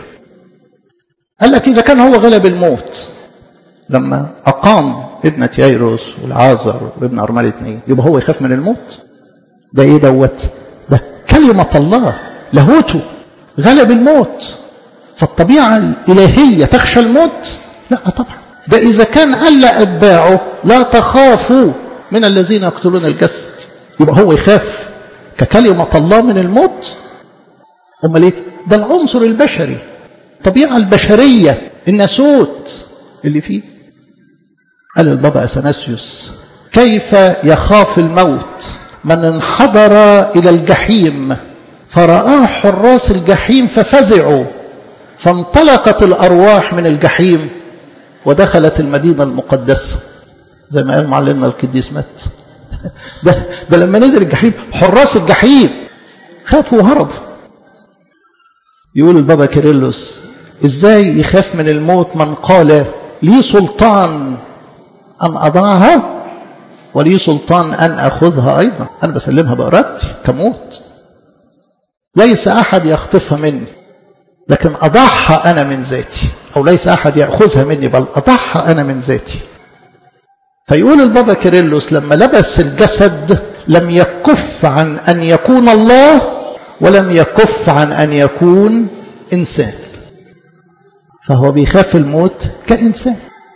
قال لك إذا كان هو غلب الموت لما أقام ابنة يايروس والعازر وابن أرملة اتنين، يبقى هو يخاف من الموت؟ ده إيه دوت؟ ده كلمة الله لاهوته غلب الموت، فالطبيعة الإلهية تخشى الموت؟ لا طبعا. ده إذا كان قال لأتباعه لا تخافوا من الذين يقتلون الجسد، يبقى هو يخاف ككلمة الله من الموت؟ أمال إيه؟ ده العنصر البشري، الطبيعة البشرية، الناسوت اللي فيه. قال البابا أثناسيوس: كيف يخاف الموت من انحدر إلى الجحيم فرآه حراس الجحيم ففزعوا، فانطلقت الأرواح من الجحيم ودخلت المدينة المقدسة، زي ما قال معلمنا القديس مات. ده, ده لما نزل الجحيم حراس الجحيم خافوا وهربوا. يقول البابا كيرلس: ازاي يخاف من الموت من قال لي سلطان أن أضعها ولي سلطان أن أخذها أيضا، أنا بسلمها بإرادتي كموت، ليس أحد يخطفها مني لكن أضعها أنا من ذاتي، أو ليس أحد يأخذها مني بل أضعها أنا من ذاتي. فيقول البابا كيرلس: لما لبس الجسد لم يكف عن أن يكون الله ولم يكف عن أن يكون إنسان، فهو بيخاف الموت كإنسان.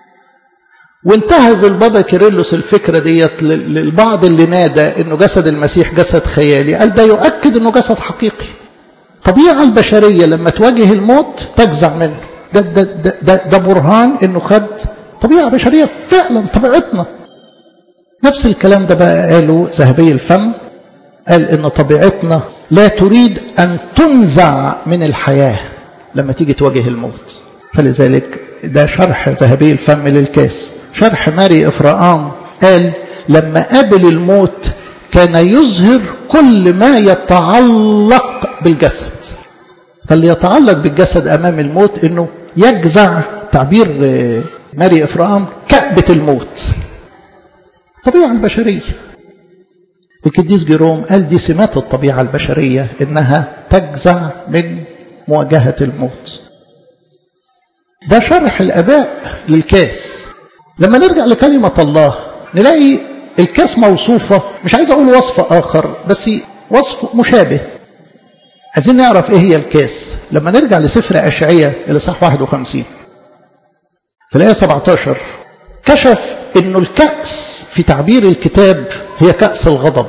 وانتهز البابا كيرلس الفكرة ديت للبعض اللي نادى انه جسد المسيح جسد خيالي، قال ده يؤكد انه جسد حقيقي. طبيعة البشرية لما تواجه الموت تجزع منه، ده, ده, ده, ده, ده برهان انه خد طبيعة بشرية فعلا طبيعتنا. نفس الكلام ده بقى قاله ذهبي الفم، قال ان طبيعتنا لا تريد ان تنزع من الحياة لما تيجي تواجه الموت. فلذلك ده شرح ذهبي الفم للكاس. شرح ماري إفراام قال لما قابل الموت كان يظهر كل ما يتعلق بالجسد. فاللي يتعلق بالجسد أمام الموت إنه يجزع، تعبير ماري إفراام، كأبة الموت، الطبيعة البشرية. القديس جيروم قال دي سمات الطبيعة البشرية، إنها تجزع من مواجهة الموت. ده شرح الآباء للكاس. لما نرجع لكلمة الله نلاقي الكاس موصوفة، مش عايز أقول وصف آخر بس وصف مشابه. عايزين نعرف إيه هي الكاس. لما نرجع لسفر أشعياء الإصحاح واحد وخمسين في الآية سبعة عشر كشف إنه الكأس في تعبير الكتاب هي كأس الغضب.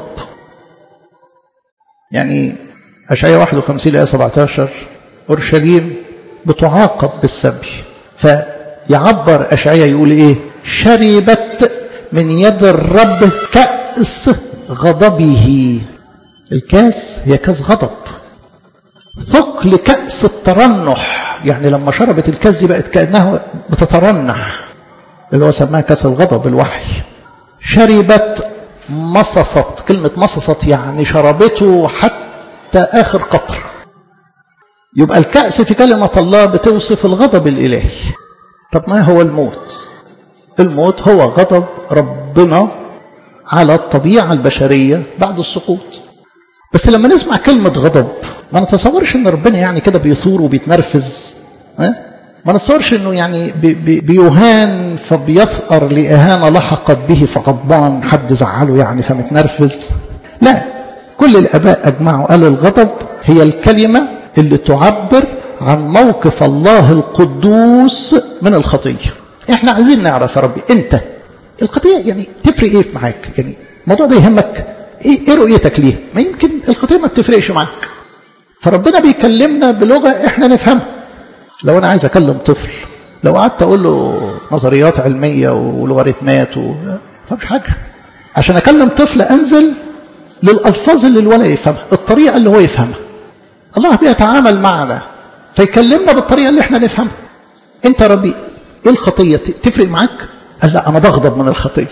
يعني أشعياء واحد وخمسين الآية سبعة عشر أورشليم بتعاقب بالسبي، فيعبر أشعياء يقول إيه؟ شربت من يد الرب كأس غضبه. الكاس هي كاس غضب. ثقل كأس الترنح، يعني لما شربت الكاس دي بقت كأنها بتترنح، اللي هو سماها كاس الغضب الوحي. شربت مصصت، كلمة مصصت يعني شربته حتى آخر قطر. يبقى الكأس في كلمة الله بتوصف الغضب الإلهي. طب ما هو الموت؟ الموت هو غضب ربنا على الطبيعة البشرية بعد السقوط. بس لما نسمع كلمة غضب ما نتصورش ان ربنا يعني كده بيثور وبيتنرفز، ها؟ ما نتصورش انه يعني بي بي بيهان فبيثأر لإهانة لحقت به فغضبان، حد زعله يعني فمتنرفز. لا، كل الآباء أجمعوا قال الغضب هي الكلمة اللي تعبر عن موقف الله القدوس من الخطية. احنا عايزين نعرف يا ربي انت الخطية يعني تفرق ايه معاك؟ يعني الموضوع ده يهمك ايه؟ ايه رؤيتك ليه؟ ما يمكن الخطية ما بتفرقش معاك. فربنا بيكلمنا بلغة احنا نفهمها. لو انا عايز اكلم طفل، لو قعدت اقول له نظريات علمية ولوغاريتمات و... فمش حاجة. عشان اكلم طفل انزل للالفاظ اللي الولد يفهمها، الطريقة اللي هو يفهمها. الله بيتعامل معنا فيكلمنا بالطريقة اللي احنا نفهمها. انت ربي ايه الخطية تفرق معاك؟ قال لا، انا بغضب من الخطية.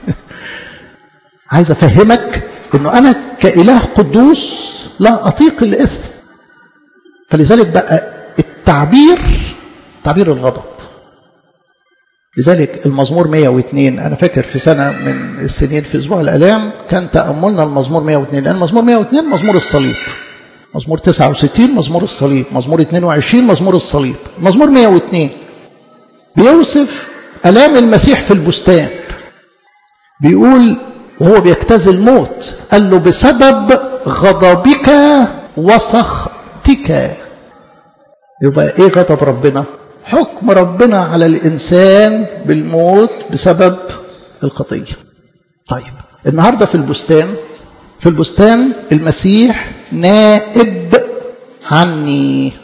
عايز افهمك انه انا كإله قدوس لا اطيق الاثم. فلذلك بقى التعبير تعبير الغضب. لذلك المزمور مئة واثنين، انا فاكر في سنة من السنين في اسبوع الالام كان تأملنا المزمور مئة واثنين، لان المزمور مئة واثنين مزمور الصليب، مزمور تسعة وستين مزمور الصليب، مزمور اثنين وعشرين مزمور الصليب. مزمور مئة واثنين بيوصف ألام المسيح في البستان. بيقول وهو بيجتاز الموت، قال له بسبب غضبك وسخطك. يبقى ايه غضب ربنا؟ حكم ربنا على الإنسان بالموت بسبب الخطية. طيب النهاردة في البستان، في البستان المسيح نائب عني.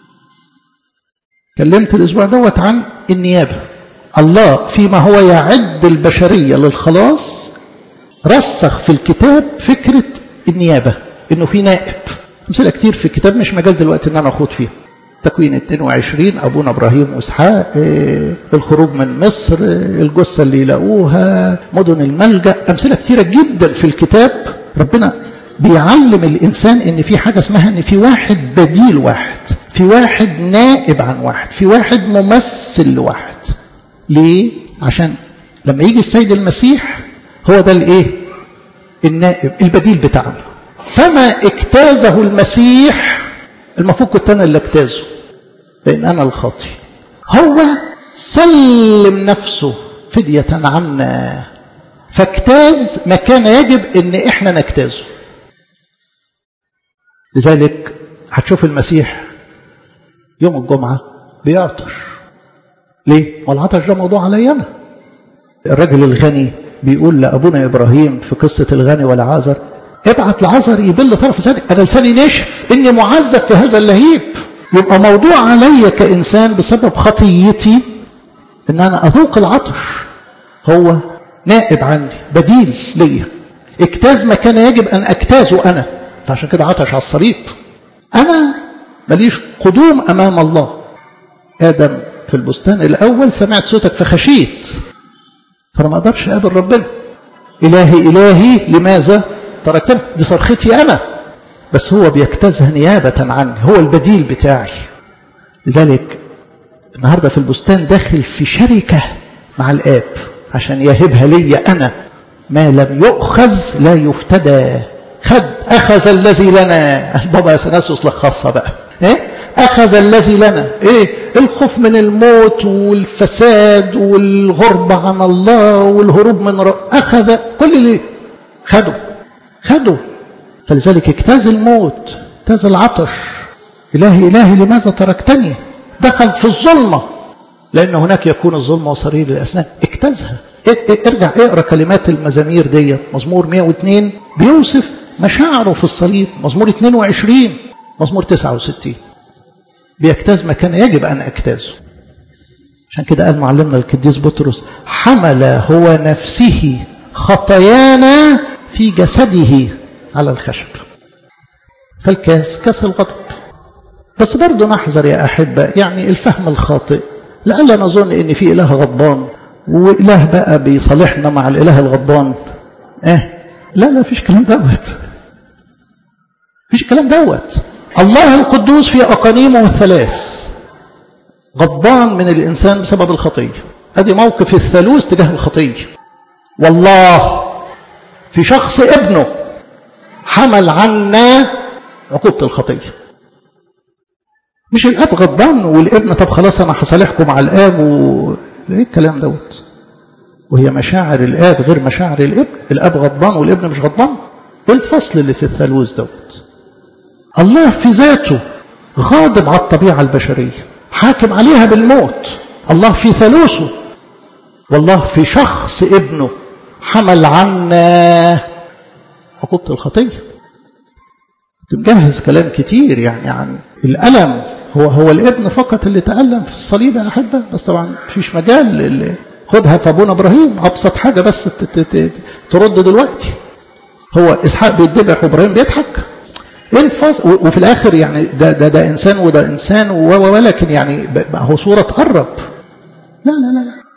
كلمت الأسبوع دوت عن النيابة. الله فيما هو يعد البشرية للخلاص رسخ في الكتاب فكرة النيابة، إنه في نائب. أمثلة كتير في الكتاب مش مجال دلوقتي إن أنا أخوض فيها. تكوين اثنين وعشرين، أبونا إبراهيم وإسحاق، الخروج من مصر، الجثة اللي يلاقوها، مدن الملجأ، أمثلة كتيرة جدا في الكتاب. ربنا بيعلم الإنسان إن في حاجة اسمها إن في واحد بديل واحد، في واحد نائب عن واحد، في واحد ممثل لواحد. ليه؟ عشان لما يجي السيد المسيح هو ده الإيه؟ النائب البديل بتاعنا. فما اجتازه المسيح المفروض كنت أنا اللي اجتازه، لأن أنا الخاطي. هو سلم نفسه فدية عنا، فاجتاز ما كان يجب ان احنا نجتازه. لذلك هتشوف المسيح يوم الجمعة بيعطش. ليه؟ والعطش ده موضوع علي أنا. الرجل الغني بيقول لأبونا إبراهيم في قصة الغني والعازر، ابعت لعازر يبل طرف لساني، أنا لساني ناشف، إني معذب في هذا اللهيب. يبقى موضوع علي كإنسان بسبب خطيتي إن أنا أذوق العطش. هو نائب عني، بديل ليا، اجتاز ما كان يجب أن أجتازه أنا، فعشان كده عطش على الصليب. أنا ماليش قدوم أمام الله. آدم في البستان الأول سمعت صوتك فخشيت، فأنا ما أقدرش أقابل ربنا. إلهي إلهي لماذا تركتني؟ دي صرختي أنا، بس هو بيجتازها نيابة عني، هو البديل بتاعي. لذلك النهاردة في البستان داخل في شركة مع الآب عشان يهبها لي أنا. ما لم يؤخذ لا يفتدى. خد أخذ الذي لنا. بابا سناسوس لخصها بقى، إيه؟ أخذ الذي لنا، إيه؟ الخوف من الموت والفساد والغربة عن الله والهروب من رب. أخذ كل اللي خده خده فلذلك اجتاز الموت، اجتاز العطش. إلهي إلهي لماذا تركتني؟ دخل في الظلمة، لأن هناك يكون الظلمة وصرير الأسنان. اجتازها. ارجع اقرأ كلمات المزامير دي. مزمور مئة واثنين بيوصف مشاعره في الصليب، مزمور اثنين وعشرين، مزمور تسعة وستين. بيجتاز ما كان يجب أن أجتازه. عشان كده قال معلمنا القديس بطرس: حمل هو نفسه خطايانا في جسده على الخشب. فالكاس كاس الغضب. بس برضو نحذر يا أحبة، يعني الفهم الخاطئ، لألا نظن إن في إله غضبان وإله بقى بيصالحنا مع الإله الغضبان. اه لا لا فيش كلام دوت، فيش كلام دوت. الله القدوس في أقانيمه الثلاث غضبان من الإنسان بسبب الخطية. هذه موقف الثالوث تجاه الخطية. والله في شخص ابنه حمل عنا عقوبة الخطية. مش الأب غضبان والابن طب خلاص أنا هصالحكم مع الآب و... إيه الكلام دوت؟ وهي مشاعر الآب غير مشاعر الابن. الآب غضبان والابن مش غضبان. إيه الفصل اللي في الثالوث دوت؟ الله في ذاته غاضب على الطبيعة البشرية، حاكم عليها بالموت. الله في ثالوثه، والله في شخص ابنه حمل عنا عقوبة الخطية. مجهز كلام كتير يعني عن الألم. هو هو الابن فقط اللي تألم في الصليب يا أحبة، بس طبعا مفيش مجال اللي خدها في أبونا إبراهيم. أبسط حاجة بس ترد دلوقتي، هو إسحاق بيتذبح وإبراهيم بيضحك. إيه الفصل؟ وفي الآخر يعني ده ده ده إنسان وده إنسان، ولكن يعني هو صورة تقرب. لا لا لا لا.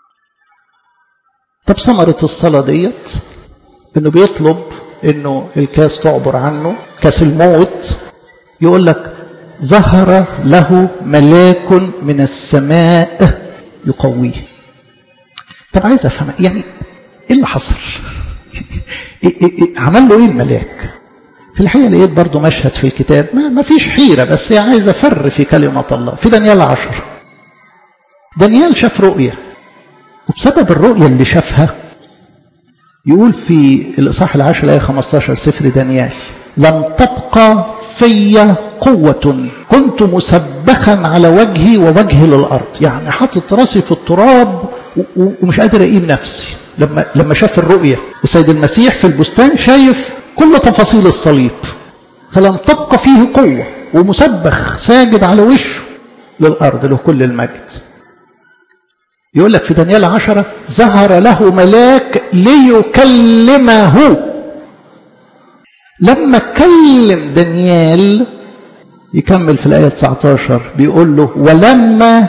طب ثمرة الصلاة ديت إنه بيطلب إنه الكاس تعبر عنه، كاس الموت. يقول لك: ظهر له ملاك من السماء يقويه. طب عايز أفهم يعني إيه اللي حصل؟ إيه إيه إيه عمل له إيه الملاك؟ في الحقيقة لقيت برضو مشهد في الكتاب ما, ما فيش حيرة، بس هي عايز أفر في كلمة الله. في دانيال عشر، دانيال شاف رؤية، وبسبب الرؤية اللي شافها يقول في الإصحاح العاشر الآية خمسة عشر سفر دانيال: لم تبقى في قوة، كنت مسبخا على وجهي ووجهي للأرض. يعني حاطط راسي في التراب ومش قادر أقيم نفسي. لما لما شاف الرؤية السيد المسيح في البستان شايف كل تفاصيل الصليب، فلم تبقى فيه قوة ومسبخ ساجد على وشه للأرض، له كل المجد. يقول لك في دانيال عشرة: ظهر له ملاك ليكلمه. لما كلم دانيال يكمل في الآية تسعة عشر بيقول له: ولما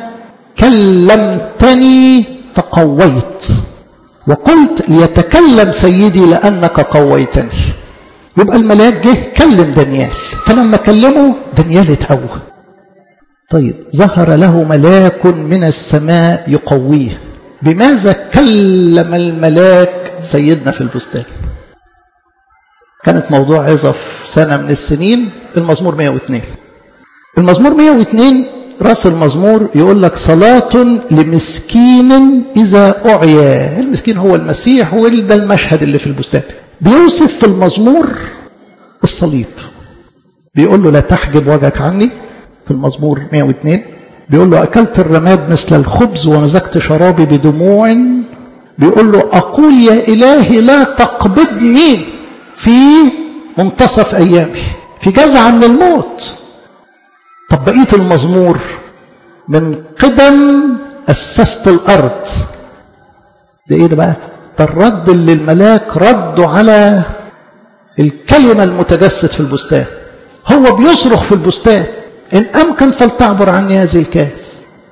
كلمتني تقويت وقلت ليتكلم سيدي لأنك قويتني. يبقى الملاك جه كلم دانيال، فلما كلمه دانيال اتقوى. طيب ظهر له ملاك من السماء يقويه. بماذا كلم الملاك سيدنا في البستان؟ كانت موضوع عظة في سنة من السنين المزمور مئة واثنين. المزمور مئة واثنين رأس المزمور يقول لك: صلاة لمسكين إذا أعيا. المسكين هو المسيح، وده المشهد اللي في البستان. بيوصف في المزمور الصليب، بيقول له: لا تحجب وجهك عني. في المزمور مئة واثنين بيقول له: أكلت الرماد مثل الخبز ومزجت شرابي بدموع. بيقول له: أقول يا إلهي لا تقبضني في منتصف أيامي، في جزعة من الموت. طب بقية المزمور: من قدم أسست الأرض. ده إيه ده بقى؟ ده الرد اللي الملاك ردوا على الكلمة المتجسد في البستان. هو بيصرخ في البستان: إن أمكن فلتعبر عني هذه الكاس.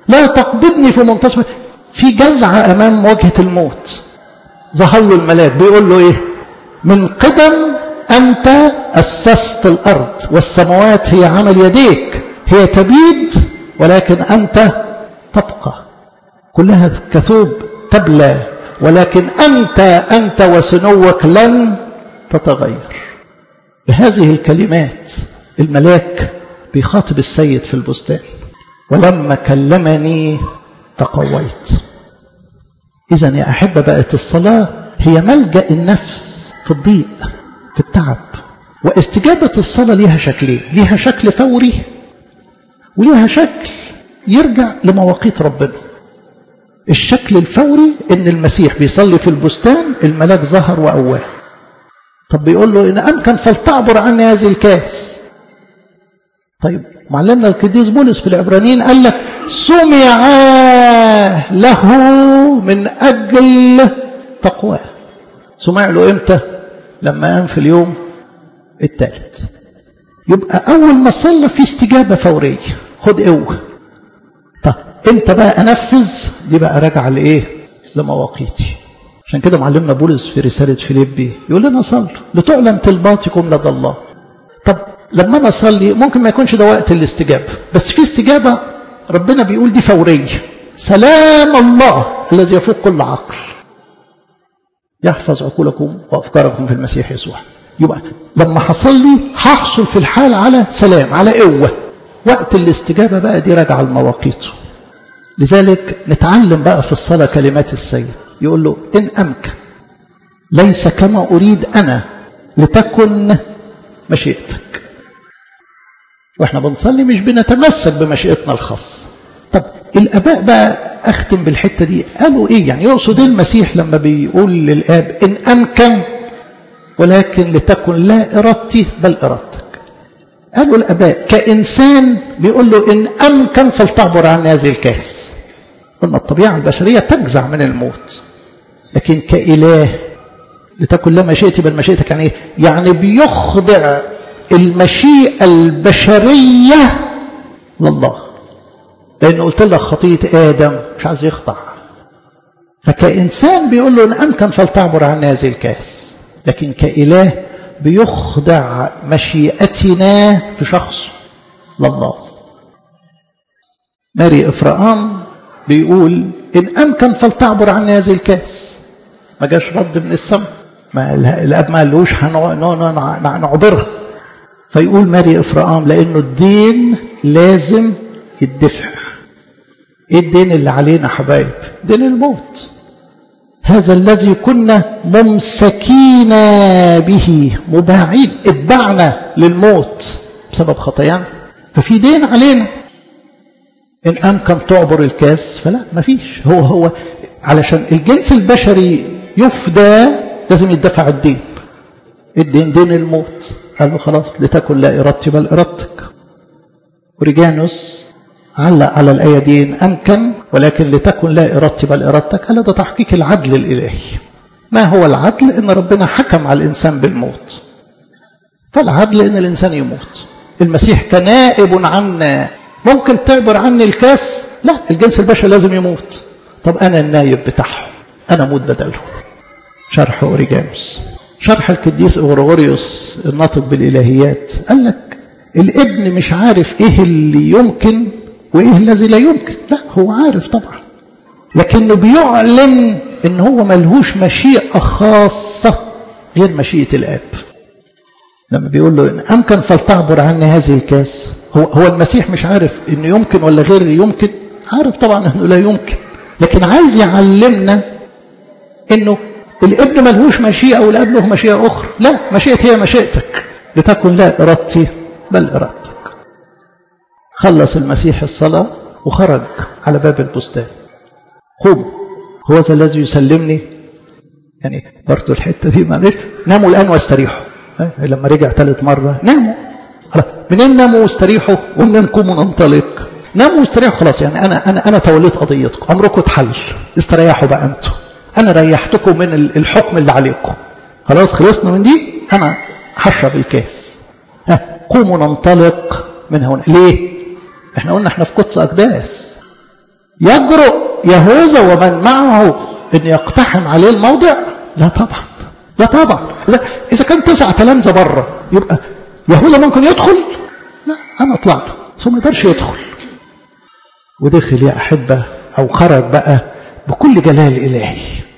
لا تقبضني في منتصف. في جزعة أمام مواجهة الموت ظهر له الملاك بيقول له إيه؟ من قدم أنت أسست الأرض والسماوات هي عمل يديك، هي تبيد ولكن أنت تبقى، كلها كثوب تبلى، ولكن أنت أنت وسنوك لن تتغير. بهذه الكلمات الملاك بيخاطب السيد في البستان، ولما كلمني تقويت. إذن يا أحبة بقت الصلاة هي ملجأ النفس في الضيق في التعب. واستجابة الصلاة ليها شكلين، ليها شكل فوري وليها شكل يرجع لمواقيت ربنا. الشكل الفوري ان المسيح بيصلي في البستان، الملاك ظهر وقواه. طب بيقول له ان امكن فلتعبر عني هذه الكاس. طيب معلمنا القديس بولس في العبرانيين قال لك سمع له من اجل تقواه. سمع له امتى؟ لما قام في اليوم الثالث. يبقى اول ما صلى في استجابه فوريه، خد قوه. طب انت بقى انفذ، دي بقى راجعه لايه؟ لمواقيتي. عشان كده معلمنا بولس في رساله فيليبي يقول لنا صلوا لتعلم طلباتكم لدى الله. طب لما انا اصلي ممكن ما يكونش ده وقت الاستجابه، بس في استجابه ربنا بيقول دي فوريه. سلام الله الذي يفوق كل عقل يحفظ عقولكم وافكاركم في المسيح يسوع. يبقى لما هصلي هحصل في الحال على سلام، على قوه. وقت الاستجابه بقى دي راجعه لمواقيته. لذلك نتعلم بقى في الصلاه كلمات السيد، يقول له ان امكن ليس كما اريد انا لتكن مشيئتك. واحنا بنصلي مش بنتمسك بمشيئتنا الخاصه. طب الاباء بقى اختم بالحته دي قالوا ايه؟ يعني يقصد المسيح لما بيقول للاب ان امكن ولكن لتكن لا ارادتي بل ارادتك. قالوا الاباء كانسان بيقول له ان امكن فلتعبر عن هذه الكاس. قلنا الطبيعه البشريه تجزع من الموت، لكن كاله لتكن لا مشيئتي بل مشيئتك. يعني ايه؟ يعني بيخضع المشيئه البشريه لله، لأنه قلت لك خطيئة آدم مش عايز يخضع. فكإنسان بيقول له إن أمكن فلتعبر عن هذه الكاس، لكن كإله بيخضع مشيئتنا في شخصه لله. ماري إفراام بيقول إن أمكن فلتعبر عن هذه الكاس. ما جاش رد من السماء، ما الأب ما قالوش هنعبرها. فيقول ماري إفراام لأنه الدين لازم يدفع. ايه الدين اللي علينا حبايب؟ دين الموت. هذا الذي كنا ممسكين به مباعين، اتبعنا للموت بسبب خطايانا، ففي دين علينا. ان امكن تعبر الكاس فلا، مفيش. هو هو علشان الجنس البشري يفدى لازم يدفع الدين. الدين دين الموت. قال له خلاص لتكن لا ارادتي بل ارادتك. أوريجانوس علق على الآية دي إن أمكن ولكن لتكن لا إرادتي بل إرادتك. قال ده تحقيق العدل الإلهي. ما هو العدل؟ إن ربنا حكم على الإنسان بالموت، فالعدل إن الإنسان يموت. المسيح كنائب عنا. ممكن تعبر عني الكاس؟ لا، الجنس البشري لازم يموت. طب أنا النائب بتاعه، أنا أموت بدله. شرح أوريجانوس. شرح القديس غرغوريوس الناطق بالإلهيات قال لك الابن مش عارف ايه اللي يمكن وايه الذي لا يمكن. لا، هو عارف طبعا، لكنه بيعلن ان هو ملهوش مشيئة خاصة غير مشيئة الاب. لما بيقول له ان امكن فلتعبر عني هذه الكاس، هو هو المسيح مش عارف انه يمكن ولا غير يمكن؟ عارف طبعا انه لا يمكن، لكن عايز يعلمنا انه الابن ملهوش مشيئة والاب له مشيئة اخرى. لا، مشيئتي هي مشيئتك، لتكن لا ارادتي بل إرادتك. خلص المسيح الصلاة وخرج على باب البستان. قوموا هو ذا الذي يسلمني. يعني برضو الحتة دي معلش، ناموا الآن واستريحوا. لما رجع ثالث مرة ناموا. منين ناموا واستريحوا ومنين قوموا ننطلق؟ ناموا واستريحوا خلاص. يعني أنا أنا أنا توليت قضيتكم، أمركم اتحل، استريحوا بقى أنتم. أنا ريحتكم من الحكم اللي عليكم، خلاص خلصنا من دي. أنا هشرب الكاس. قوموا ننطلق من هنا. ليه؟ احنا قلنا احنا في قدس أقداس، يجرؤ يهوذا ومن معه ان يقتحم عليه الموضع؟ لا طبعا، لا طبعا. اذا اذا كان تسع تلامذه بره يبقى يهوذا ممكن يدخل؟ لا، انا اطلع له، بس ما يقدرش يدخل. ودخل يا احبه، او خرج بقى بكل جلال الهي،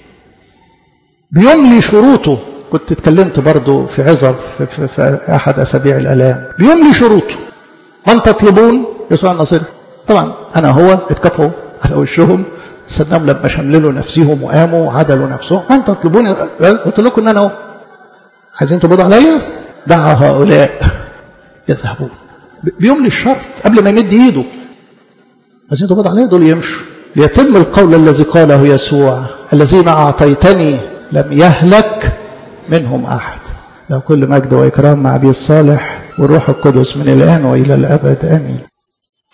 بيملي شروطه. كنت اتكلمت برضو في عظة في, في, في احد اسابيع الالام. بيملي شروطه. من تطلبون؟ يسوع الناصري. طبعا انا هو اتكفوا على وشهم، سنهم لما شمللوا نفسهم وقاموا وعدلوا نفسهم. من تطلبون؟ قلت لكم ان انا هو. عايزين تبضوا عليا؟ دع هؤلاء يذهبون. بيملي الشرط قبل ما يمد ايده. عايزين تبضوا عليا؟ دول يمشوا، ليتم القول الذي قاله يسوع: الذين اعطيتني لم يهلك منهم احد. لو كل مجد واكرام مع ابي الصالح والروح القدس من الان والى الابد امين.